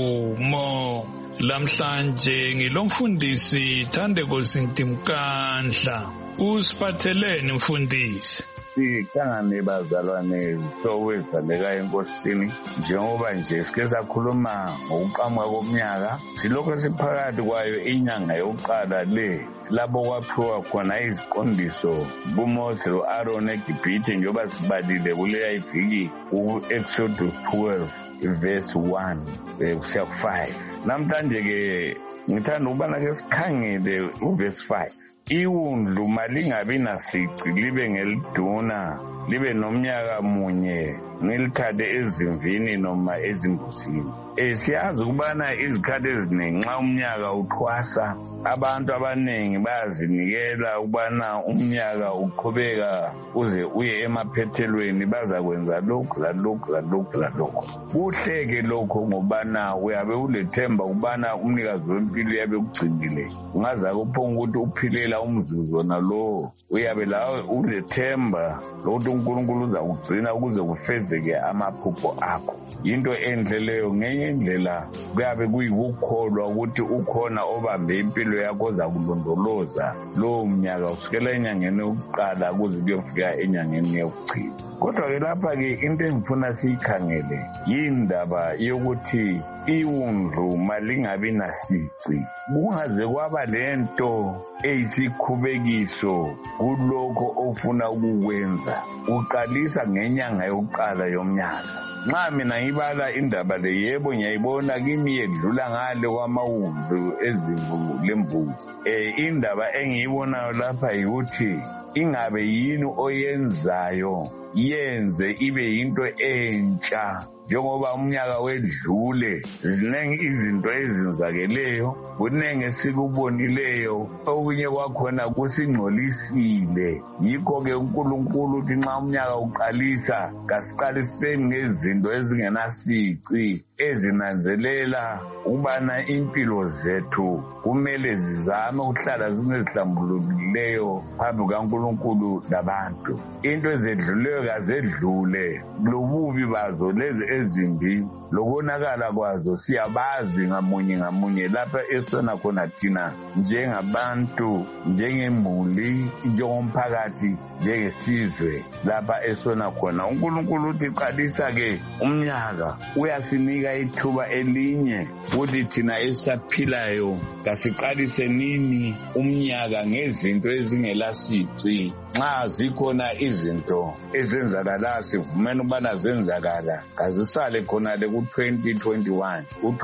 Nkomo. Lamhlanje ngilomfundisi Thandeko Sintimkandla. Usiphatheleni mfundisi? Sihlangane bazalwane sowezaleka enkosini njengoba nje sike sakhuluma ngokuqhamuka komnyaka silokho siphakathi kwayo inyanga yokuqala le lapho kwaphiwa khona iziqondiso kuMose lo-Aaron eGibhithe njengoba sibalile kuleya iviki ku-Exodus 12 verse 1 kusiya ku-5. Namhlanje-ke ngithanda ukubana ke sikhangele uverse 5. Iwundlu malingabi nasici libe ngeliduna libe nomnyaka munye nilithathe ezimvini noma ezimbuzini. Siyazi ukubana izikhathi eziningi nxa umnyaka uthwasa abantu abaningi bayazinikela ukubana umnyaka uqhubeka uze uye emaphethelweni bazakwenza lokhu lalokhu lalokhu lalokhu. Kuhleke lokho ngobana uyabe ulethemba ukubana umnikazi wempilo uyabe ukugcinile. Ungaza kuphonga ukuthi uphilela umzuzu nalo uyabe lawe ulethemba lokuthi uNkulunkulu uza kugcina ukuze kufezeke amaphupho akho. Into enhle leyo. Ngenye indlela kuyabe kuyikukholwa ukuthi ukhona obambe impilo yakho oza kulondoloza lowo mnyaka kusukela enyangeni yokuqala kuze kuyofika enyangeni yokuchina. Kodwa-ke lapha-ke into engifuna siyikhangele yindaba yokuthi iwundlu malingabi nasici. Kungaze kwaba lento eyisikhubekiso kulokho ofuna ukukwenza. Uqalisa ngenyanga yokuqala yomnyaka. Nxa mina ngibala indaba le, yebo ngiyayibona kimi yedlula ngale kwamawundlu ezimvu lembuzi. Indaba engiyibonayo lapha yikuthi ingabe yini oyenzayo yenze ibe yinto entsha. Njengoba umnyaka wedlule ziningi izinto ezenzakeleyo, kuningi esikubonileyo, okunye kwakhona kusingcolisile. Yikho-ke uNkulunkulu uthi nxa umnyaka uqalisa kasiqaliseni ngezinto ezingenasici ezinanzelela ukubana impilo zethu kumele zizame ukuhlala zingezihlambulukileyo phambi kukaNkulunkulu labantu. Into ezedluleyo kazedlule, lobubi bazo lezi ezimbi lokonakala kwazo siyabazi ngamunye ngamunye lapha esona khona thina njengabantu, njengemuli, njengomphakathi, njengesizwe lapha esona khona. uNkulunkulu uthi qalisa-ke umnyaka, uyasinika ithuba elinye ukuthi thina esaphilayo kasiqalise nini umnyaka ngezinto ezingelasici. Nxa zikhona izinto ezenzakala sivumene ukubana zenzakala kazisale khonale ku-2021,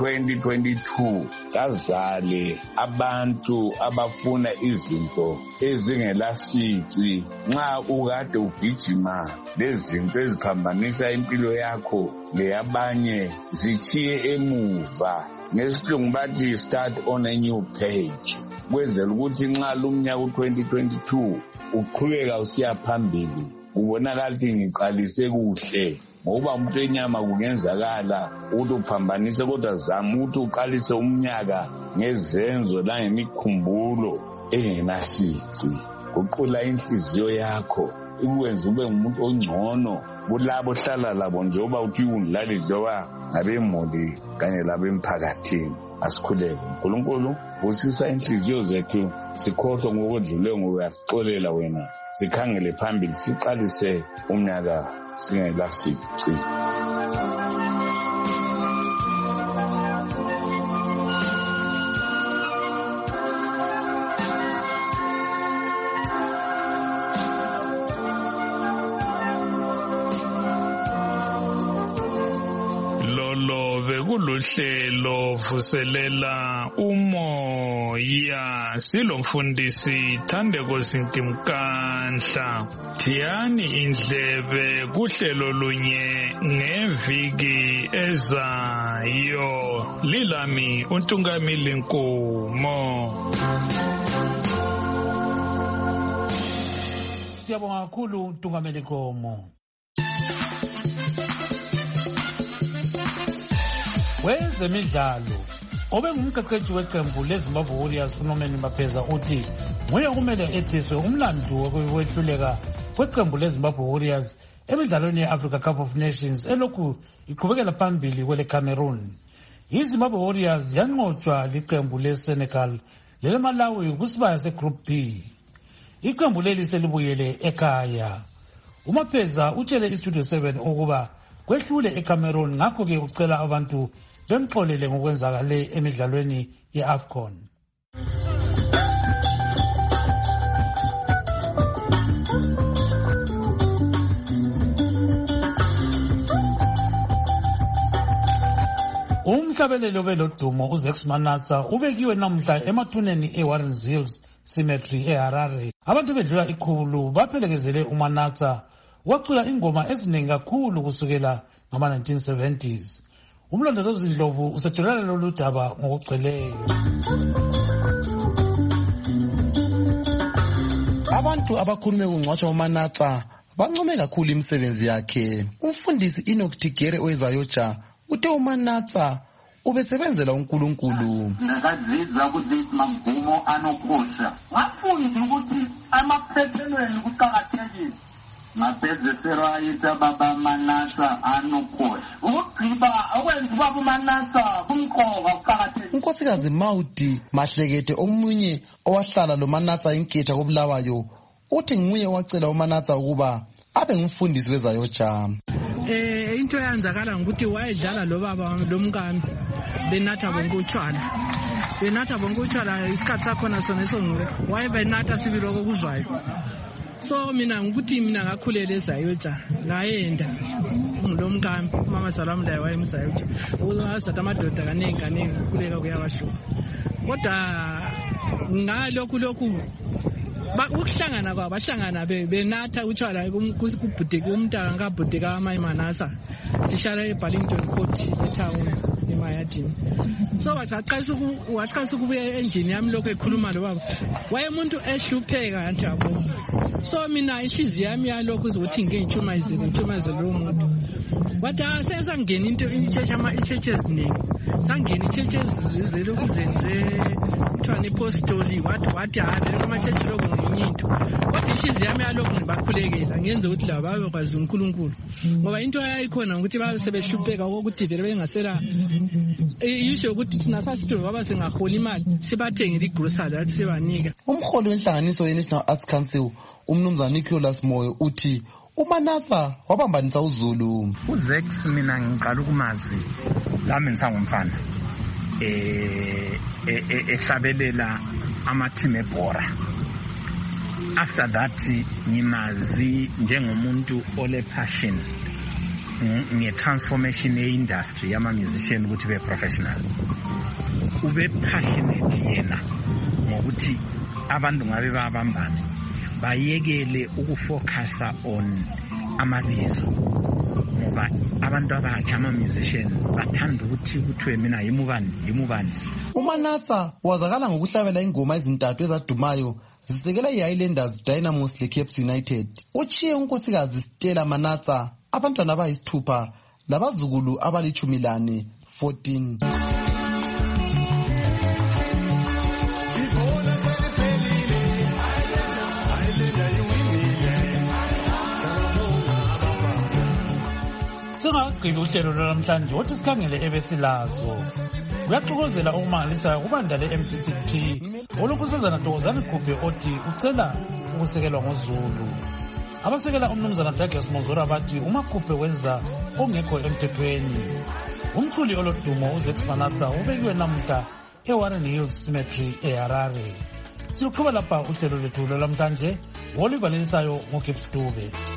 ku-2022 kazale abantu abafuna izinto ezingelasici. Nxa ukade ugijima lezinto eziphambanisa impilo yakho leyabanye zichiye emuva. Ngesilungu bathi start on a new page, kwenzela ukuthi nxa lumnyaka u-2022 uqhubeka usiya phambili ubonakala ukuthi ngiqalise kuhle. Ngoba umuntu enyama kungenzakala ukuthi uphambanise, kodwa zama ukuthi uqalise umnyaka ngezenzo langemikhumbulo engenasici. Uqula inhliziyo yakho ikwenza ube ngumuntu ongcono kulabo hlala labo njengoba uthi undlali njengoba ngabemuli kanye labemphakathini. Asikhuleke uNkulunkulu, busisa inhliziyo zethu, sikhohlwe ngokwedluleyo ngoba uyasixolela wena. Sikhangele phambili, siqalise umnyaka singela sici. Kuluhlelo vuselela umoya silomfundisi Thandeko Sintimkandla. Thiyani indlebe kuhlelo lunye ngeviki ezayo. Lilami uNtungamili Nkomo. Siyabonga kakhulu uNtungamili Nkomo. Wezemidlalo obengumqeqeshi weqembu leZimbabwe Warriors uNorman Mapheza uthi nguye kumele ethiswe umlandu wokwehluleka kweqembu leZimbabwe Warriors emidlalweni ye-Africa Cup of Nations elokhu iqhubekela phambili kwele Cameroon. IZimbabwe Warriors yanqotshwa liqembu leSenegal leleMalawi kusibaya seGroup B. Iqembu leli selibuyele ekhaya. uMapheza utshele iStudio 7 ukuba kwehlule eCameroon ngakho ke ucela abantu bemxolele ngokwenzakale emidlalweni ye-AFCON. Umhlabelelo belodumo uZex Manatsa ubekiwe namhla emathuneni eWarren Hills Cemetery eHarare. Abantu bedlula ikhulu baphelekezele uManatsa wacula ingoma eziningi kakhulu kusukela ngama-1970s. Umlondolozi Ndlovu usetholela lolu daba ngokugcweleyo. Abantu abakhulume kungcwatshwa uManatsa bancome kakhulu imisebenzi yakhe. Umfundisi Enoch Tigere owezayoja uthe uManatsa ubesebenzela uNkulunkulu. Ngakazidza ukuthi magumo anokosha. Ngafunda ukuthi amaphethelweni kuqakathekile. Mapezesero ayita baba Manatsa anokosha. Ugqiba okwenza baba Manatsa kumqoka uqakathekile. uNkosikazi Maudi Mahlekete omunye owahlala lo Manatsa inketha koBulawayo uthi nguye owacela uManatsa ukuba abe ngumfundisi wezayoja. Into eyenzakala ukuthi wayedlala lo baba lomkami benatha bonke utshwala isikhathi sakhona sona esongowe wayebenatha sibili kokuzwayo. So mina ngakhulela ezayoja ngayenda ngilomkami mama Salam la wayemzayoja uzathatha amadoda kanengi kukhuleka kuyabashuka kodwa ngalokhu ukuhlangana kwabo bahlangana benatha utshwala kubhudeka umntaka ngabhudeka amayimanasa sihlala eBarlington Court eTown eMayadini. So waqalisa ukubuya endlini yami lokho ekhuluma lo baba wayemuntu ehlupheka nje yabo. So mina inhliziyo yami yalokho uzothi ngentshumazelo lo muntu wathi sesangena ichurch eziningi sangena ichurch ezizelo kuzenze kuthiwa nepostoli wathi hayi ama-church lokho ngenye into kodwa inhliziyo yami yalokho ngibakhulekela ngenze ukuthi labo babekwazi uNkulunkulu ngoba into yayikhona ukuthi babesebehlupheka ukuthi vele bengasela yisho ukuthi thina sasithiwe baba singahola imali sibathengele igrocery athi sibanika. Umholi wenhlanganiso ye-National Arts Council umnumzana Nicholas Moyo uthi uManatsa wabambanisa uZulu. uZex mina ngiqala ukumazi lami ngisangumfana ehlabelela ama-team ebhora. After that ngimazi njengomuntu ole passion nge-transformation ye-industry yama-musician ukuthi be-professional. Ube passionate yena ngokuthi abantu ngabe babambane bayekele ukufocusa on amabizo ngoba abantu abatsha ama-musician bathanda ukuthi kuthiwe mina yimubani. uManatsa wazakala ngokuhlabela ingoma ezintathu ezadumayo zisekela i-Highlanders Dynamos leCapes United. Uchiye unkosikazi Stella Manatsa abantwana abayisithupha labazukulu abali-14. Singagqibi uhlelo lwanamhlanje wothi sikhangele ebesilazo. Kuyaxokozela okumangalisayo kubanda le-MTCT olukusezana Ntokozane Khumbe othi ucela ukusekelwa ngoZulu. Abasekela umnumzana Douglas Monzora bathi uMakhuphe wenza ongekho emthethweni. Umculi olodumo uZex Manatsa ubekiwe namuhla eWarren Hills Cemetery eHarare. Siyoqhubeka lapha uhlelo lethu lwamhlanje. Oliver Lenisayo ngoGibbs Dube.